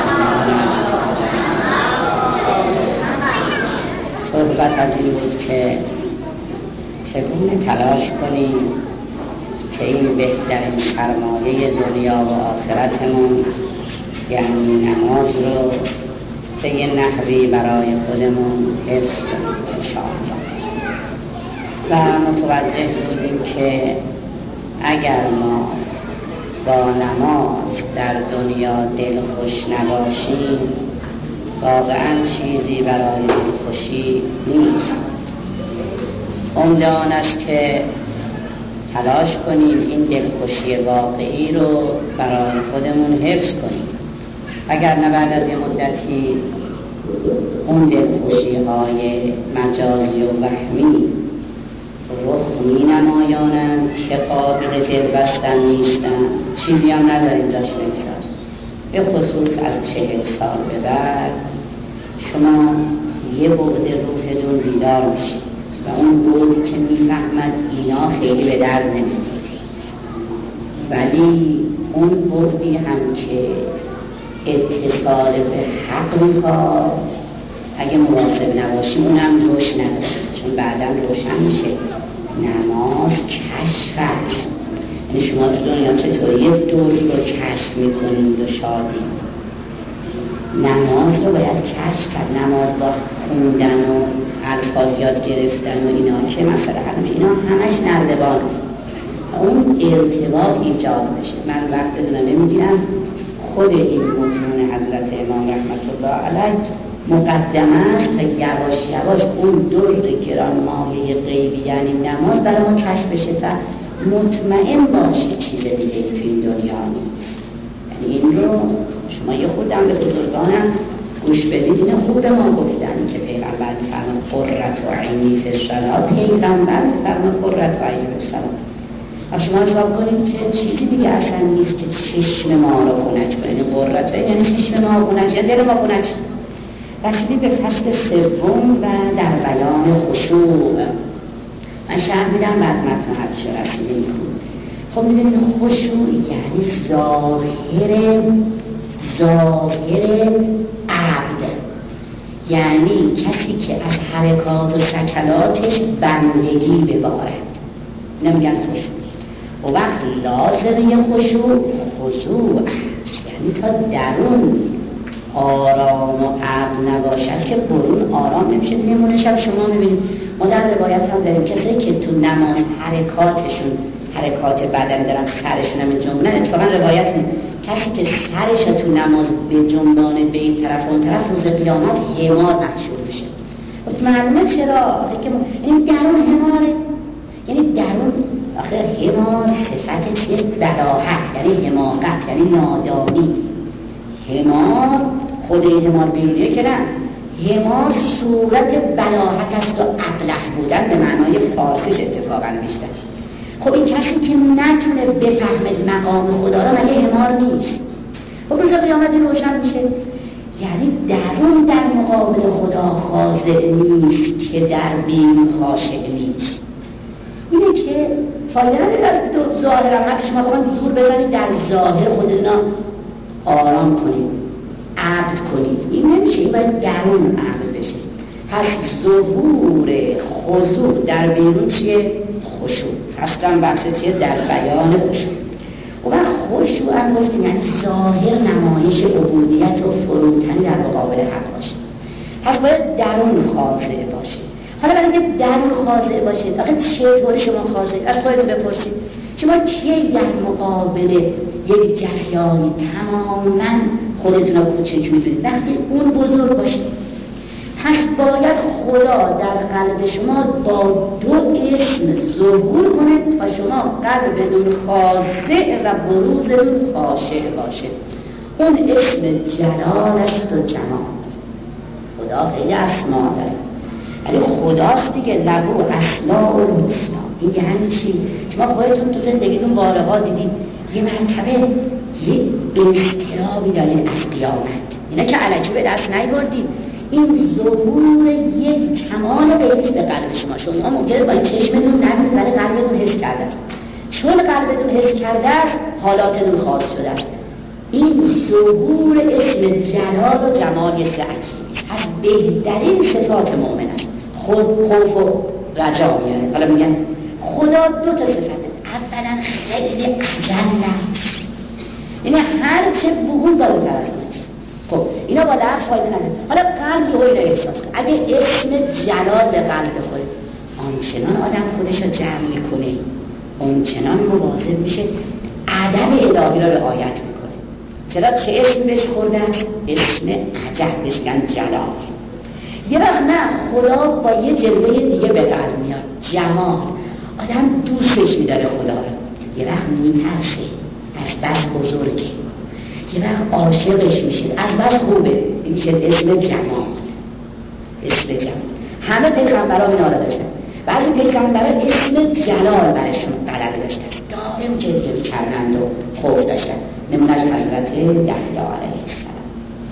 صحبت از این بود که چگونه تلاش کنیم که این بهترین سرمایه دنیا و آخرتمون یعنی نماز رو به یه نحوی برای خودمون حفظ کنیم انشاءالله. و متوجه بودیم که اگر ما با نماز در دنیا دل خوش نباشیم واقعا چیزی برای دلخوشی نیست. عمده آن است که تلاش کنیم این دلخوشی واقعی رو برای خودمون حفظ کنیم. اگر نه بعد از یه مدتی اون دلخوشی های مجازی و وهمی رخ می نمایانند که قابل دل بستن نیستن، چیزی هم نداریم جاش بگذار. به خصوص از چهل سال به بعد شما یه بعد روحتون بیدار میشید و اون بعد که میفهمد اینا خیلی به درد نمیاد، ولی اون بعدی هم که اتصال به حق میخواد اگه مواظب نباشیم اونم روش نداره، چون بعدا روشن میشه. نماز کشف است. یعنی شما تو دنیا چطوری یه دور رو کشف میکنید و شادی. نماز رو باید کشف کرد. نماز با خوندن و الفاظ یاد گرفتن و اینا که مثلا همه اینا همش نردبان است. اون ارتباط ایجاد بشه. من وقت دونم نمیدونم خود این متون حضرت امام رحمت الله علیه مقدمه است تا یواش یواش اون در گران مایه غیبی یعنی نماز برای ما کشف بشه تا مطمئن باشی چیز دیگه ای تو این دنیا نیست. یعنی این رو شما یه خود هم به بزرگانم گوش بدید. این خوب به ما گفتن که پیغمبر فرمود قرة عینی فی الصلاة، پیغمبر فرمود قرة عینی فی الصلاة. و شما حساب کنید که چیزی دیگه اصلا نیست که چشم ما رو خنک کنه. یعنی قرة عین یعنی چشم ما خنک، یعنی دل ما خنک. وقتی به فصل سوم و در بیان خشوع من شرح میدم بعد متن حدیث رسیده میکنم. خب میدونید خشوع یعنی ظاهر ظاهر عبد، یعنی کسی که از حرکات و سکناتش بندگی ببارد، نمیگن خشوع. و وقت لازمه خشوع خضوع است، یعنی تا درون آرام و عقل نباشد که برون آرام نمیشه. نمونه شب شما میبینید ما در روایت هم داریم کسی که تو نماز حرکاتشون حرکات بدن دارن سرشون هم جنبونن. اتفاقا روایت نیست کسی که سرش تو نماز به جنبانه به این طرف و اون طرف روز قیامت حمار محشور بشه. و معلومه چرا؟ این درون حماره، یعنی درون آخه حمار صفت چیه؟ بلاحت، یعنی حماقت، یعنی نادانی. حمار خود حمار بیرونیه که نه، حمار صورت بلاحت است و ابله بودن به معنای فارسیش اتفاقا بیشتر. خب این کسی که نتونه بفهمه مقام خدا را مگه حمار نیست؟ خب روز قیامت روشن میشه، یعنی درون در مقابل خدا خاضع نیست که در بیرون خاشع نیست. اینه که فایده نداره از دو ظاهر هم شما بخواهید زور بزنید در ظاهر خودتون آرام کنید، عبد کنید، این نمیشه، این باید درون عبد بشه. پس ظهور خضوع در بیرون چیه؟ خشوع. هستم بحث چیه؟ در بیان خشوع. و خشوع هم گفتیم یعنی ظاهر نمایش عبودیت و فروتنی در مقابل حق باشه. پس باید درون خاضع باشه. حالا برای اینکه درون خاضع باشید، آخه چطوری شما خاضع؟ از خودتون بپرسید شما کی در مقابل یک جریانی تماما خودتون رو کوچک می‌بینید؟ وقتی اون بزرگ باشه. پس باید خدا در قلب شما با دو اسم ظهور کنه تا شما قلبتون خاضع و بروزتون خاشع باشه. اون اسم جلال است و جمال. خدا خیلی اسما داره، ولی خداست دیگه، لبو اسماء و حسنا. این یعنی چی؟ شما خودتون تو زندگیتون بارها دیدید یه مرتبه یه اضطرابی دارید از قیامت، اینا که الکی به دست نیاوردید. این ظهور یک کمال غیبی به قلب شما. شما ممکنه با چشمتون نبینید ولی قلبتون حس کرده است. چون قلبتون حس کرده است حالاتتون خاص شده است. این ظهور اسم جلال و جمال یه عجیبی از بهترین صفات مؤمن است. خود خوف و رجا میاره. حالا میگن خدا دو تا صفته. اولا خیلی عجل است، یعنی هر چه بگون بالاتر از اونست. خب اینا با لفظ فایده نداره. حالا قلب رو اینو احساس کن. اگه اسم جلال به قلب بخوره آنچنان آدم خودش رو جمع میکنه، آنچنان مواظب میشه ادب الهی را رعایت میکنه. چرا؟ چه اسم بهش خوردن؟ اسم عجب بهش میگن جلال. یه وقت نه، خدا با یه جلوه دیگه به قلب میاد، جمال. آدم دوستش میداره خدا رو. یه وقت میترسه، از بس بزرگه. یه وقت عاشقش میشه، از بس خوبه. این میشه اسم جمال. اسم جمال. همه پیغمبران اینا رو داشتن. بعضی پیغمبران اسم جلال برشون غلبه داشتن، دائم جلوه میکردند و خوف داشتن. نمونهش حضرت یحیی علیه السلام.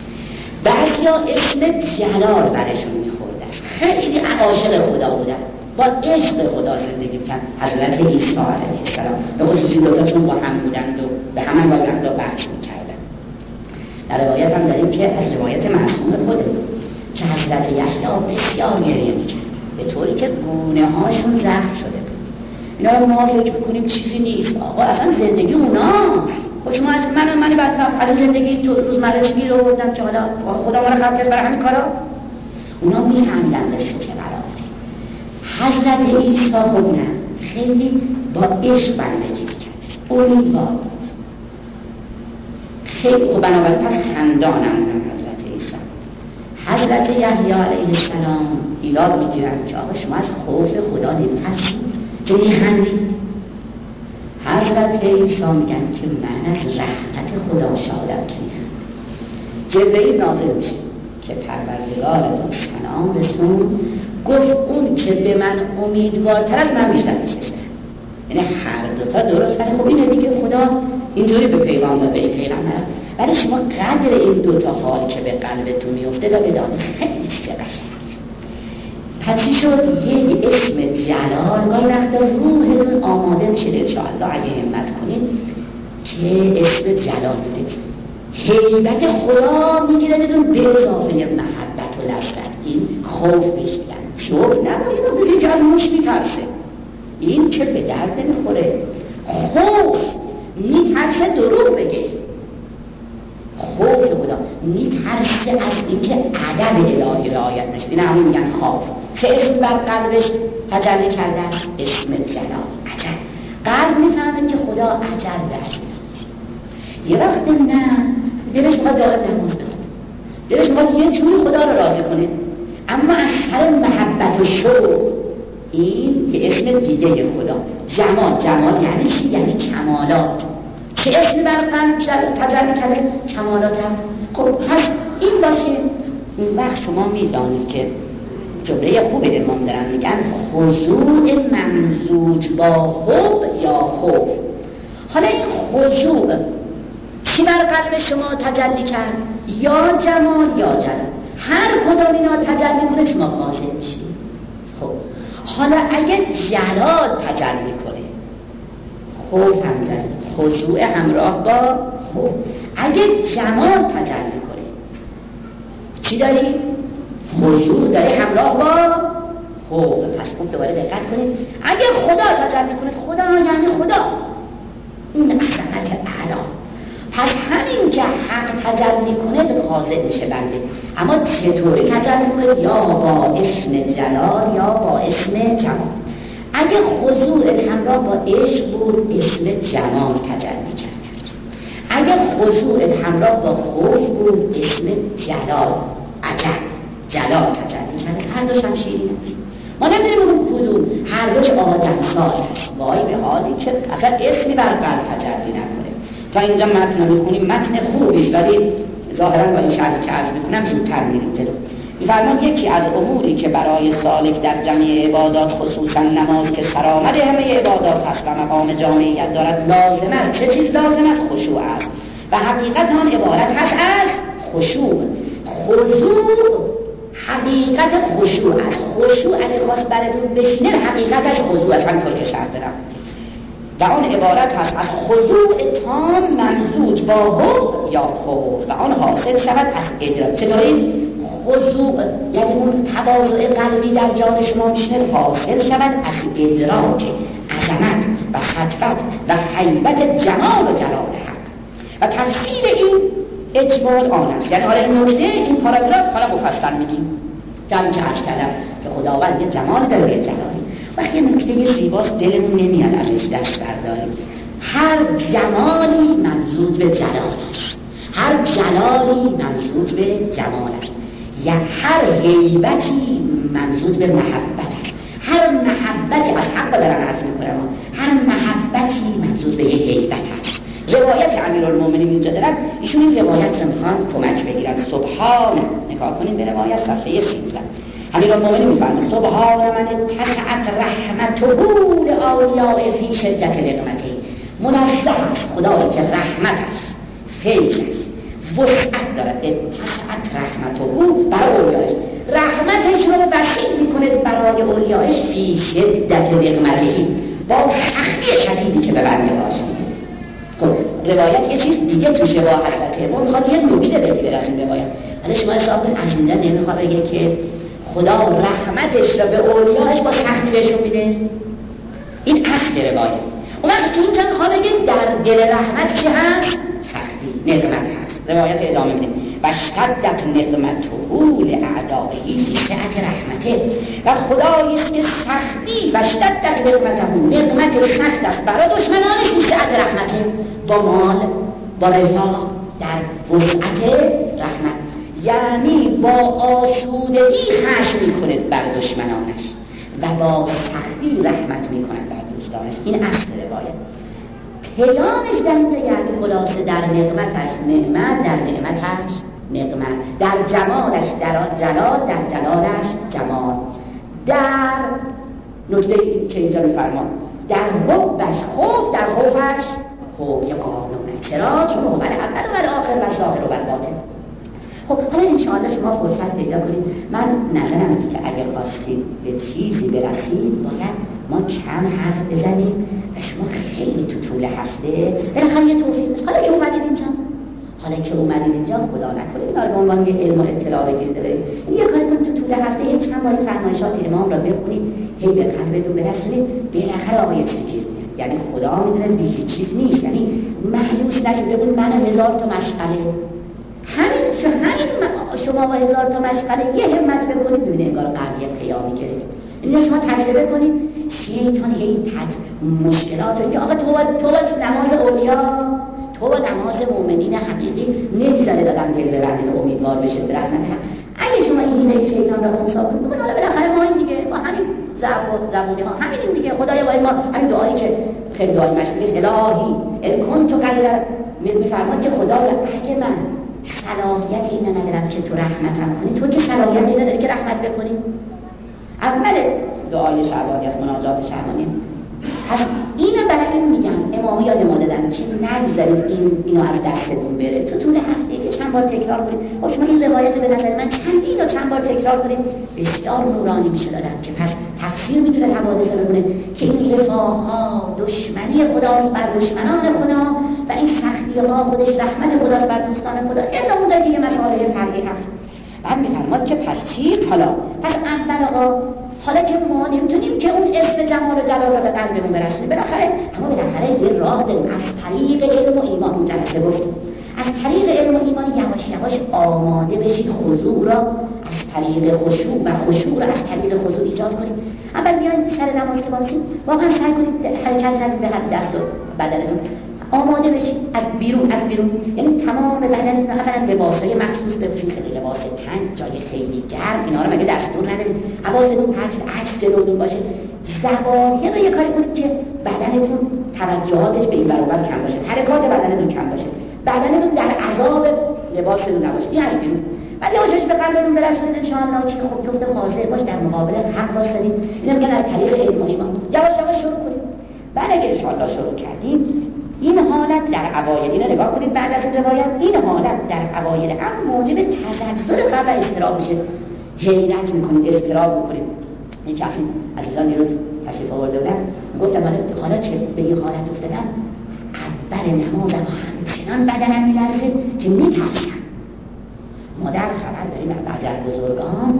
بعضیا اسم جلال برشون میخوردن، خیلی عاشق خدا بودن، با عشق خدا زندگی میکرد. حضرت عیسی علیه السلام به خصوصی دوتاشون با هم بودند و به همه بازند و بحث میکردن. در روایت هم داریم که از روایت معصوم خوده که حضرت یحیی بسیار گریه میکرد به طوری که گونه هاشون زخم شده بود. اینا رو ما فکر میکنیم چیزی نیست. آقا اصلا زندگی اوناست. خب شما از من من بدبخت از زندگی تو روزمره چی رو بردم که حالا خدا ما رو خلق کرد برای همین کارا؟ اونا میفهمیدن قصه چه قراره. حضرت عیسی خب نه، خیلی با عشق بندگی میکرد، امیدوار بود، خیلی خب بنابراین پس خندانم بودن حضرت عیسی. حضرت یحیی علیه السلام ایراد میگیرن که آقا شما از خوف خدا نمیترسید که میخندید. حضرت عیسی میگن که من از رحمت خدا شادم که میخندم. جبرئیل نازل میشه که پروردگارتون سلام رسون، گفت اون که به من امیدوارتر از من بیشتر میشه. یعنی هر دوتا درست. ولی خب اینه دیگه، خدا اینجوری به پیغام داد، به این پیغمبر. ولی شما قدر این دوتا حال که به قلبتون میفته دا بدانید خیلی چیز قشنگه. پس چی شد؟ یک اسم جلال گاهی وقتا روحتون آماده میشه انشاءالله اگه همت کنید که اسم جلال بدید. هیبت خدا میگیردتون به اضافه محبت و لذت. این خوف بهش میگن. شوق نباید رو بزید که از موش میترسه، این که به درد نمیخوره. خوف میترسه دروغ بگه. خوف خدا میترسه از اینکه ادب الهی رعایت نشه. این همون میگن خوف. چه اسم بر قلبش تجلی کرده است؟ اسم جلال، عجل. قلب میفهمه که خدا عجل به عجل نیست. یه وقت نه، دلش میخواد دارد نماز بخونه، دلش میخواد یه جوری خدا رو راضی کنه، اما اثر محبت و شوق این یه اسم دیگه خدا. جمال، جمال یعنی چی؟ یعنی کمالات. چه اسمی بر قلب تجلی کرده؟ کمالات هم. خب پس این باشه. این وقت شما میدانید که جمله خوب امام دارن میگن خضوع ممزوج با حب یا خوف. حالا این خضوع چی بر قلب شما تجلی کرد؟ یا جمال یا جلال. هر کدام اینا تجلی کنه شما خاصه میشید. خب حالا اگه جلال تجلی کنه، خوف هم جلال، خضوع همراه با خوف. اگه جمال تجلی کنه چی داری؟ خضوع داره همراه با خوف. پس خوب دوباره دقت کنید. اگه خدا تجلی کنه، خدا یعنی خدا، این عظمت اعلی. پس همین که حق تجلی کنه خاضع میشه بنده. اما چطوری تجلی کنه؟ یا با اسم جلال یا با اسم جمال. اگه خضوع همراه با عشق بود، اسم جمال تجلی کرد. اگه خضوع همراه با خوف بود، اسم جلال عجب جلال تجلی کرد. هر دوش هم شیرین است. ما نمیدونیم اون کدوم، هر دوش آدم ساز هست. وای به حالی که اصلا اسمی بر قلب تجلی نکنه. تا اینجا متن رو میخونیم، متن خوبیست، ولی ظاهرا با این شرحی که عرض میکنم زودتر میریم جلو. میفرمان یکی از اموری که برای سالک در جمعی عبادات، خصوصا نماز که سرآمد همه عبادات هست و مقام جامعیت دارد، لازمه. چه چیز لازمه؟ خشوع است. و حقیقت آن عبارت هست از خشوع. خضوع حقیقت خشوع است. خشوع اگه خواست براتون بشینه، حقیقتش خضوع است. همینطور که شرح دارم. و آن عبارت هست از خضوع تام ممزوج با حب یا خوف و آن حاصل شود از ادراک. چطوری؟ خضوع یعنی اون تواضع قلبی در جان شما میشنه حاصل شود از ادراک عظمت و خطفت و حیبت جمال و جلال حق. و تفسیر این اجمال آن است. یعنی حالا این نکته، این پاراگراف حالا مفصل میگیم جمع که عرض کردم که خداوند یه جمال داره یه جلالی. وقتی یه نکته زیباست دلمون نمیاد ازش دست برداریم. هر جمالی ممزوج به جلالش، هر جلالی ممزوج به جمالش، یا هر هیبتی ممزوج به محبتش. هر محبتی از حق دارم عرض میکنم، هر محبتی ممزوج به یه هیبتش. روایت امیرالمومنین اینجا دارن، ایشون این روایت رو میخوان کمک بگیرن. سبحان، نگاه کنید به روایت صفحه سیزده. امیرالمومنین میفرماید سبحان من اتسعت رحمته لاولیاء فی شدت نقمته. منزه است خدایی که رحمتش، فیضش، وسعت دارد. اتسعت رحمته برای اولیاءش، رحمتش رو وسیع میکنه برای اولیاءش فی شدت نقمته، با سختی شدیدی که به بنده باشه. خب روایت یه چیز دیگه توشه با حضرت امام میخواد یه نکته بگیره از این روایت. حالا شما حساب کنید از اینجا نمیخواد بگه که خدا رحمتش را به اولیاءش با سختی بهشون میده. این اصل روایت. اون وقت تو اینجا میخواد بگه در دل رحمت چه هست؟ سختی، نقمت هست. روایت ادامه میده و شدت نقمته لاعدائه فی سعت رحمته. و خداییست که سختی و شدت نقمته، نقمت سخت است برای دشمنانش فی سعت رحمته، با مال، با رفاه، در وسعت رحمت. یعنی با آسودگی خشم میکند بر دشمنانش و با سختی رحمت میکند بر دوستانش. این اصل روایت. پیامش در اینجا یعنی خلاصه در نقمتش نعمت، در نعمتش نقمت، در جمالش در جلال، در جلالش جمال، در نکته که اینجا میفرمان در حبش خوف، در خوفش خوف. یا قانونه. چرا؟ چون هو الاول و الاخر و الظاهر و الباطن. خب حالا انشاءالله شما فرصت پیدا کنید. من نظرم است که اگر خواستید به چیزی برسید باید ما کم حرف بزنیم و شما خیلی تو طول هفته بالاخره یه توفیق نیست. حالا که اومدید اینجا حالا که اومدید اینجا خدا نکنه اینا رو به عنوان یه علم و اطلاع بگیرید برید یه کاری کنید تو طول هفته یه چند بار فرمایشات امام را بخونید، هی به قلبتون برسونید، بالاخره آقا یه چیزی گیر میاد. یعنی خدا میدونه بی هیچ چیز نیست. یعنی مایوس نشید بگید من هزار تا مشغله، همین همین شما با هزار تا مشغله یه همت بکنید ببینید انگار قضیه قیامی گرفت. اینو شما تجربه کنید. شیطان هی تج مشکلات رو که آقا تو تو نماز اولیا، تو نماز مؤمنین حقیقی نمیذاره دادن دل ببندید امیدوار بشه به رحمت حق. اگه شما این ایده شیطان را خونسا کنید بگید حالا بالاخره ما این دیگه با همین ضعف و زبونی ها همین دیگه خدایا باید ما همین دعایی که خیلی دعای مشهوره الهی ان کنت قدیر میفرماد که خدایا اگه من صلاحیت اینو ندارم که تو رحمتم کنی، تو که صلاحیت اینو نداری که رحمت بکنی. اول دعای شعبانی از مناجات شعبانی پس اینو برای این میگم امامی یاد ما دادن که نگذارید این اینو از دستتون بره. تو طول هفته که چند بار تکرار کنید. خب شما این روایت به نظر من چندین و چند بار تکرار کنید بسیار نورانی میشه دادن که پس تفسیر میتونه حوادث بکنه که این رفاها دشمنی خداست بر دشمنان خدا و این سختی ها خودش رحمت خداست بر دوستان خدا. این اون دیگه مسائل فرقی هست. بعد میفرماد که پس چی؟ حالا پس اول آقا حالا که ما نمیتونیم که اون اسم جمال و جلال رو به قلبمون برسونیم بالاخره، اما بالاخره یه راه داریم از طریق علم و ایمان. اون جلسه گفتیم از طریق علم و ایمان یواش یواش آماده بشی خضوع را از طریق خشوع و خشوع را از طریق خضوع ایجاد کنیم. اول بیاین سر نماز که باشید واقعا سعی کنید حرکت ندید به هر دست و بدنتون آماده بشید از بیرون از بیرون یعنی تمام بدنتون رو اولا لباسای مخصوص بپوشید، خیلی لباس تنگ جای خیلی گرم اینا رو مگه دستور ندارید، حواستون هر چیز عکس جلوتون باشه. ظواهر رو یه کاری کنید که بدنتون توجهاتش به این برابر کم باشه، حرکات بدنتون کم باشه، بدنتون در عذاب لباستون نباشه. این از بیرون بعد یواشاش به قلبتون برسونید انشاءالله که خب جفت خاضع باش در مقابل حق واسطید. اینا میگن از طریق علم و ایمان یواش یواش شروع کنید. بعد اگه انشاءالله شروع کردیم این حالت در اوایل اینو نگاه کنید بعد از این روایت این حالت در اوایل هم موجب تزلزل قلب و اضطراب میشه. حیرت میکنید، اضطراب میکنید. این که عزیزان دیروز تشریف آورده بودن گفتم حالا چه به این حالت افتادم اول نمازم همچنان بدنم میلرزه که میترسم. ما در خبر داریم از بعضی از بزرگان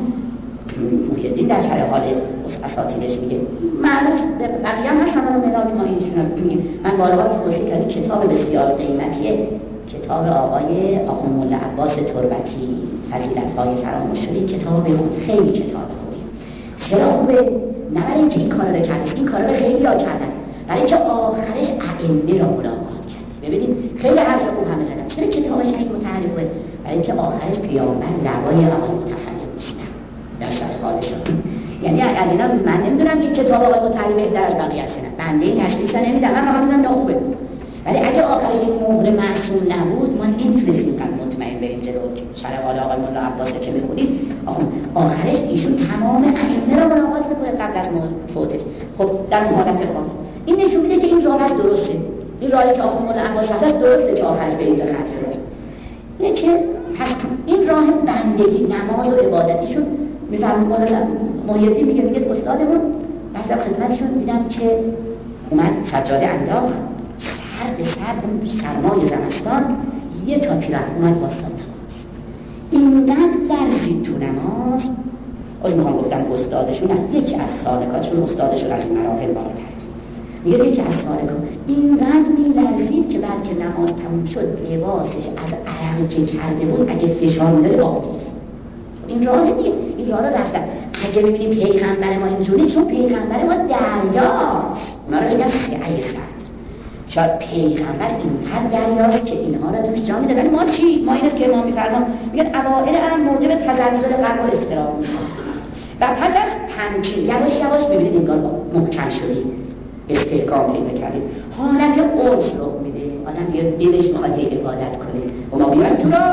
محیدین در شرح حال اساتیدش میگه معروف بقیه هم هست همه رو مدار که ما اینشون رو میگیم. من بارها توصیه کردی کتاب بسیار قیمتیه کتاب آقای آخوند مولا عباس تربتی فضیلت‌های فراموش شده. کتاب بخون، خیلی کتاب خوبی. چرا خوبه؟ نه برای اینکه این کارا رو کردید، این کارا رو خیلی ها کردن، برای اینکه آخرش ائمه را ملاقات کرد. ببینید خیلی حرف خوب همه زدن. چرا کتابش این متحرک خوبه؟ برای اینکه آخرش پیامبر لبای آقای متحرک میشنن در شرح حالشون. یعنی از اینا من نمیدونم که کتاب آقای متحرک بهتر از بقیه هستن، بنده این تشخیص نمیدم، من فقط میگم خوبه. ولی اگه آخرش این مهر معصوم نبود ما نمیتونیم قد مطمئن بریم جلو. شرح حال آقای مولا عباس که میخونید آخرش ایشون تمام ائمه رو ملاقات میکنه قبل از فوتش. خب در حالت خاص این نشون میده که این راه درسته. این راهی که آخوند مولا عباس هست درسته که آخرش به اینجا ختم شد. اینه که این راه بندگی نماز و عبادتیشون میفهمون. مولا محیدین میگه میگه استادمون رفتم خدمتشون دیدم که اومد سجاده انداخت سر به سر اون سرمای زمستان یه تا پیرهن اومد واسطان نماز. اینقدر درزید تو نماز از میخوام گفتم استادشون از یکی از سالکاتشون استادشون از مراحل بالاتر میگه یکی از سالکات اینقدر میلرزید که بعد که نماز تموم شد لباسش از عرقی که کرده بود اگه فشار میداره آب می‌ریخت. این راه دیگه این راه رو رفتن. اگه میبینیم پیغمبر ما اینجوری چون پیغمبر ما دریاست، اونا رو میگن سعی سر شاید پیغمبر اینقدر دریاست که اینها رو توش جا میده. ولی ما چی؟ ما اینست که ما میفرمان میگن اوائل هم موجب تزلزل قلب و اضطراب میشه و پس از تمکین یواش یواش ببینید انگار محکم شدیم استحکام پیدا کردیم حالت انس رخ میده. آدم دیگه دلش میخواد عبادت کنه و ما بیایم تو را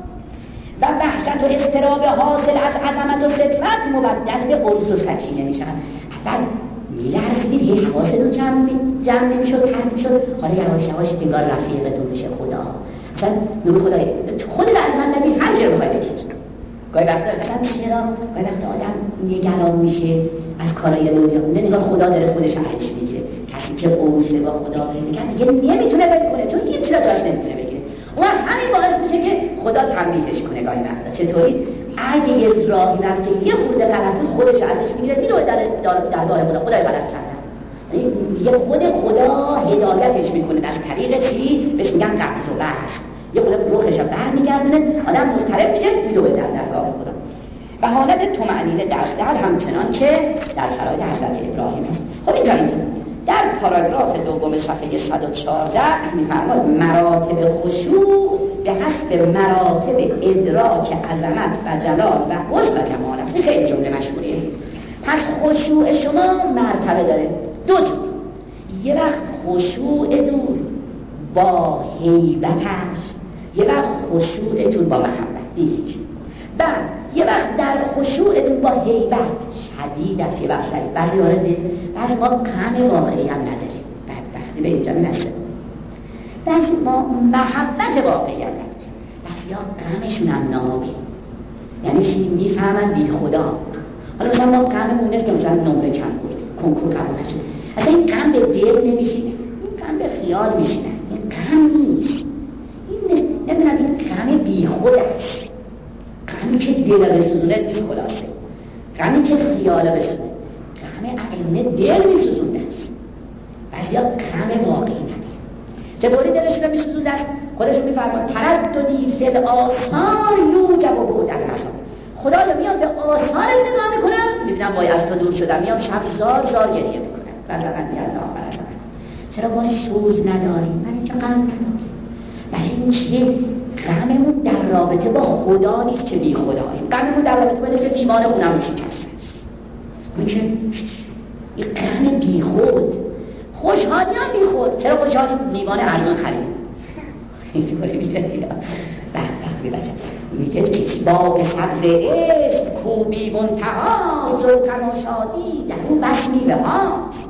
و وحشت و اضطراب حاصل از عظمت و صدفت مبدل به انس و سکینه میشن. اول میلرزید هیچ حواستون جمع نمیشد ترد میشد، حالا یواش یواش انگار رفیقتون میشه خدا. اصلا میگه خدای خودت از من نگید هر جا بخوای بکش. گاهی وقتا اصلا چرا گاهی وقتا آدم نگران میشه از کارهای دنیا نه نگاه خدا داره خودش ارزش میگیره. کسی که قوسه با خدا پیدا کرد دیگه نمیتونه فکر کنه چون هیچ چیزا جاش نمیتونه بگیره. اون همین باعث میشه که خدا تنبیهش کنه. گاهی وقتا چطوری اگه یه راهی رفت که یه خورده غلط بود خودش ازش میگیره میره در درگاه خدا خدای غلط کردن. یه خود خدا هدایتش میکنه در طریق چی؟ بهش میگن قبض و بسط. یه خود روحش رو برمیگردونه آدم مضطرب میشه میدوه در درگاه خدا. و حالت طمأنینه در دل همچنان که در شرایط حضرت ابراهیم است. خب اینجا اینجا در پاراگراف دوم صفحه صد و چهارده می‌فرماید مراتب خشوع به حسب مراتب ادراک عظمت و جلال و حسن و جمال است. خیلی جمله مشهوریه. پس خشوع شما مرتبه داره دو جور. یه وقت خشوعتون با هیبت است، یه وقت خشوعتون با محبت. یک بعد یه وقت در خشوعتون با هیبت شدید است، یه وقت شدید. بعضی وارده برای ما غم واقعی هم نداریم، بدبختی به اینجا میرسه. بعضی ما محبت واقعی هم نداریم، بعضی ها غمشون هم نابه، یعنی چی؟ میفهمن بی خدا. حالا مثلا ما غممون نیست که مثلا نمره کم بردیم، کنکور قبول نشد، اصلا این غم به دل نمیشینه، این غم به خیال میشینه. این غم نیست، این نمیدونم، این غم بی خود است. غمی که دل بسوزونه نیست، خلاصه غمی که خیال بسوزونه، غم ائمه دل میسوزونده است. بعضیا غم واقعی نداره. چطوری دلشون رو میسوزونده است؟ خودشون میفرمان ترددی فی الآثار یوجب بعد المسار. خدایا میام به آثار نگاه میکنم، میبینم وای از تو دور شدم، میام شب زار زار گریه میکنم. رزقنی الله و رزقک. چرا ما سوز نداریم؟ برای اینکه غم نداریم، برای اینکه غممون در رابطه با خدا نیست که بی خداییم. غممون در رابطه با اینکه ایمان اونم شکسته است. میشه این غم بی خود. خوشحالی هم بی خود. چرا خوشحالی؟ لیوان ارزان خرید. اینطوری میشه اینا. بدبختی بچه. میگه باغ سبز عشق کوبی منتها ذوقم و شادی در اون بس میوه هاست.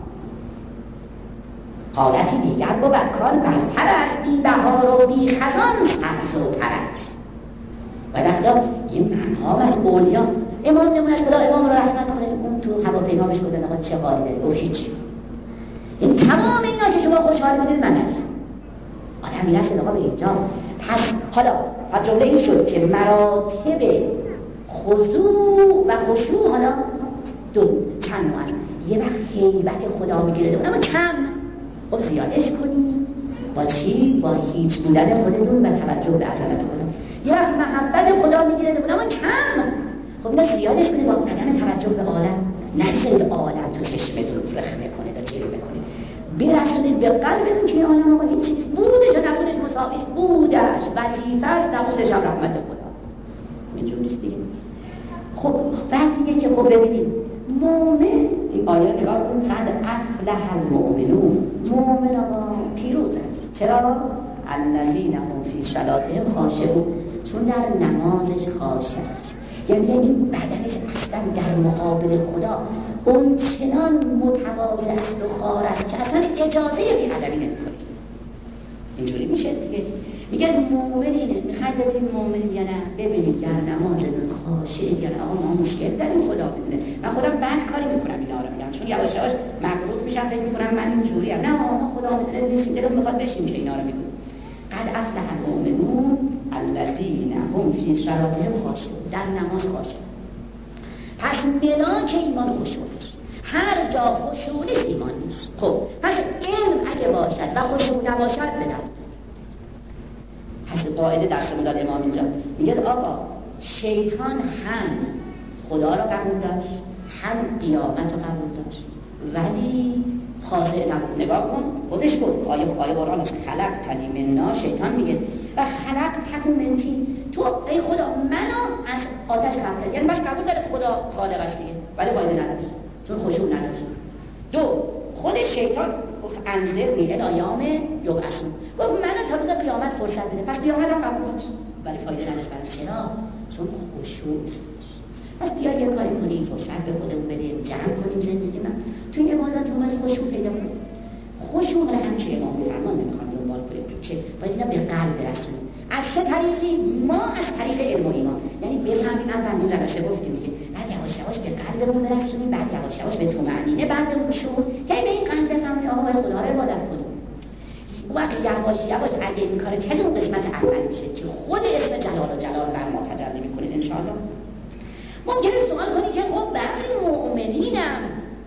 حالتی دیگر با کار برتر است، بی بهار و بی خزان سبز و تر است. و وقتا این منها از اولیا امام نمونش خدا امام رو رحمت کنه، اون تو هواپیما بهش گفتن آقا چه حالی داری؟ او هیچ. این تمام اینا که شما خوشحال بودید من ندارم. آدم میرسه آقا به اینجا. پس حالا پس جمله این شد که مراتب خضوع و خشوع حالا دو چند نوع. یه وقت هیبت خدا میگیره اما کم، خب زیادش کنی با چی؟ با هیچ بودن خودتون و توجه به عظمت خدا. یه وقت محبت خدا میگیره اما کم، خب اینا زیادش کنی با عدم توجه به عالم. نگذارید عالم تو چشمتون رخنه کنه و جلوه کنه، برسونید به قلبتون که این عالم آقا هیچ بودش و نبودش مساویست، بودش وظیفه است، نبودش هم رحمت خدا. اینجور نیست دیگه. خب بعد دیگه که خب ببینید مومن، این آیه نگاه کن، قد افلح المؤمنون، مومن آقا پیروزند. چرا؟ الذین هم فی صلاتهم خاشعون، چون در نمازش خاشع، یعنی این بدنش اصلا در مقابل خدا اون چنان متواضع است و خار است که اصلا اجازه بی‌ادبی نمی‌کنه. اینجوری میشه دیگه. میگن مؤمنینه، میخواید ببینید مؤمنین یا نه؟ ببینید در نمازتون خاشع یا نه. آقا ما مشکل داریم، خدا میدونه. من خودم بد کاری میکنم اینا رو میگم، چون یواش یواش مغرور میشم، فکر میکنم من اینجوری ام. نه آقا خدا میدونه، نیست دلم میخواد بشیم که اینا رو میگم. قد افلح المؤمنون الذین هم فی صلاتهم خاشعون، در نماز خاشع. پس ملاک ایمان خشوع است. هر جا خشوع نیست ایمان نیست. خب پس علم اگه باشد و خشوع نباشد بدم. پس قاعده درسمون داد امام اینجا میگه آقا شیطان هم خدا را قبول داشت، هم قیامت را قبول داشت، ولی خاضع نبود. نگاه کن خودش گفت آیه آیه قرآن است، خلق تنی مننا، شیطان میگه و خلق تکو منتی، تو ای خدا منو از آتش خلق کردی. یعنی باش قبول داره خدا خالق است دیگه، ولی فایده نداشت چون خشوع نداشت. دو خود شیطان گفت انذرنی الی یوم یبعثون، گفت منو تا روز قیامت فرصت بده. پس قیامت هم قبول داشت ولی فایده نداشت. برای چرا؟ چون خشوع نداشت. پس بیا یه کاری کنیم، فرصت به خودمون بدیم، جمع کنیم زندگی من توی عبادت اومد خشوع پیدا کنیم. خشوع را هم که امام فرمان نمیخوام دنبال کنیم که باید اینا به قلب برسونیم. از چه طریقی؟ ما از طریق علم و ایمان، یعنی بفهمیم از بندون جلسه گفتیم دیگه، بعد یواش یواش به قلبمون برسونیم، بعد یواش یواش به طمأنینه، بعد به خشوع، هی به این قلب بفهمیم آقا باید خدا رو عبادت کنیم. وقتی یواش یواش اگه این کار چه اون قسمت اول میشه که خود اسم جلال و جلال بر ما تجلی میکنه ان شاء الله. ممکنه سوال کنی که خب برای مؤمنینم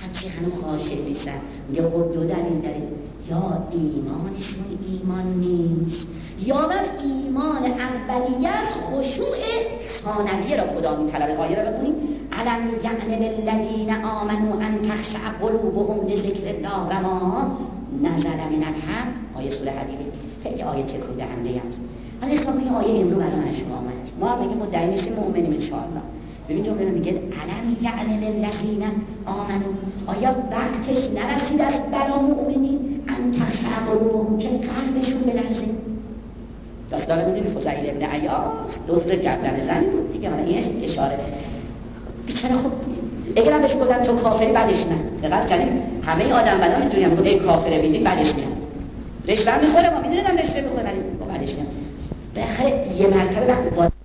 هرچی هنو خاشع نیستن. میگه خب دو دلیل داره، یا ایمانشون ایمان نیست، یا بر ایمان اولیت خشوع ثانویه را خدا میطلبه. آیه را بخونیم: الم یعن للذین آمنوا ان تخشع قلوبهم لذکر الله و ما نزل من الحق. آیه سوره حدید خیلی آیه تکون دهنده است. حالا حساب این آیه امروز برای من شما آمده است. ما هم میگیم مدعی نیستیم، مؤمنیم ان شاء الله. ببین جمله میگه الم یعن للذین آمنوا، آیا وقتش نرسید است برای مؤمنین ان تخشع قلوبهم که قلبشون بلرزه؟ داستان میدونی فضیل ابن عیاض دزد گردن زنی بود دیگه. حالا اینش اشاره بیچاره. خب اگرم بهش گفتن تو کافری بعدش نه، دقت کنید همه آدم بدا اینجوری هم ای کافر ببینی بعدش میاد رشوه میخوره. ما میدونیم رشوه میخوره ولی بعدش میاد. بالاخره یه مرتبه وقت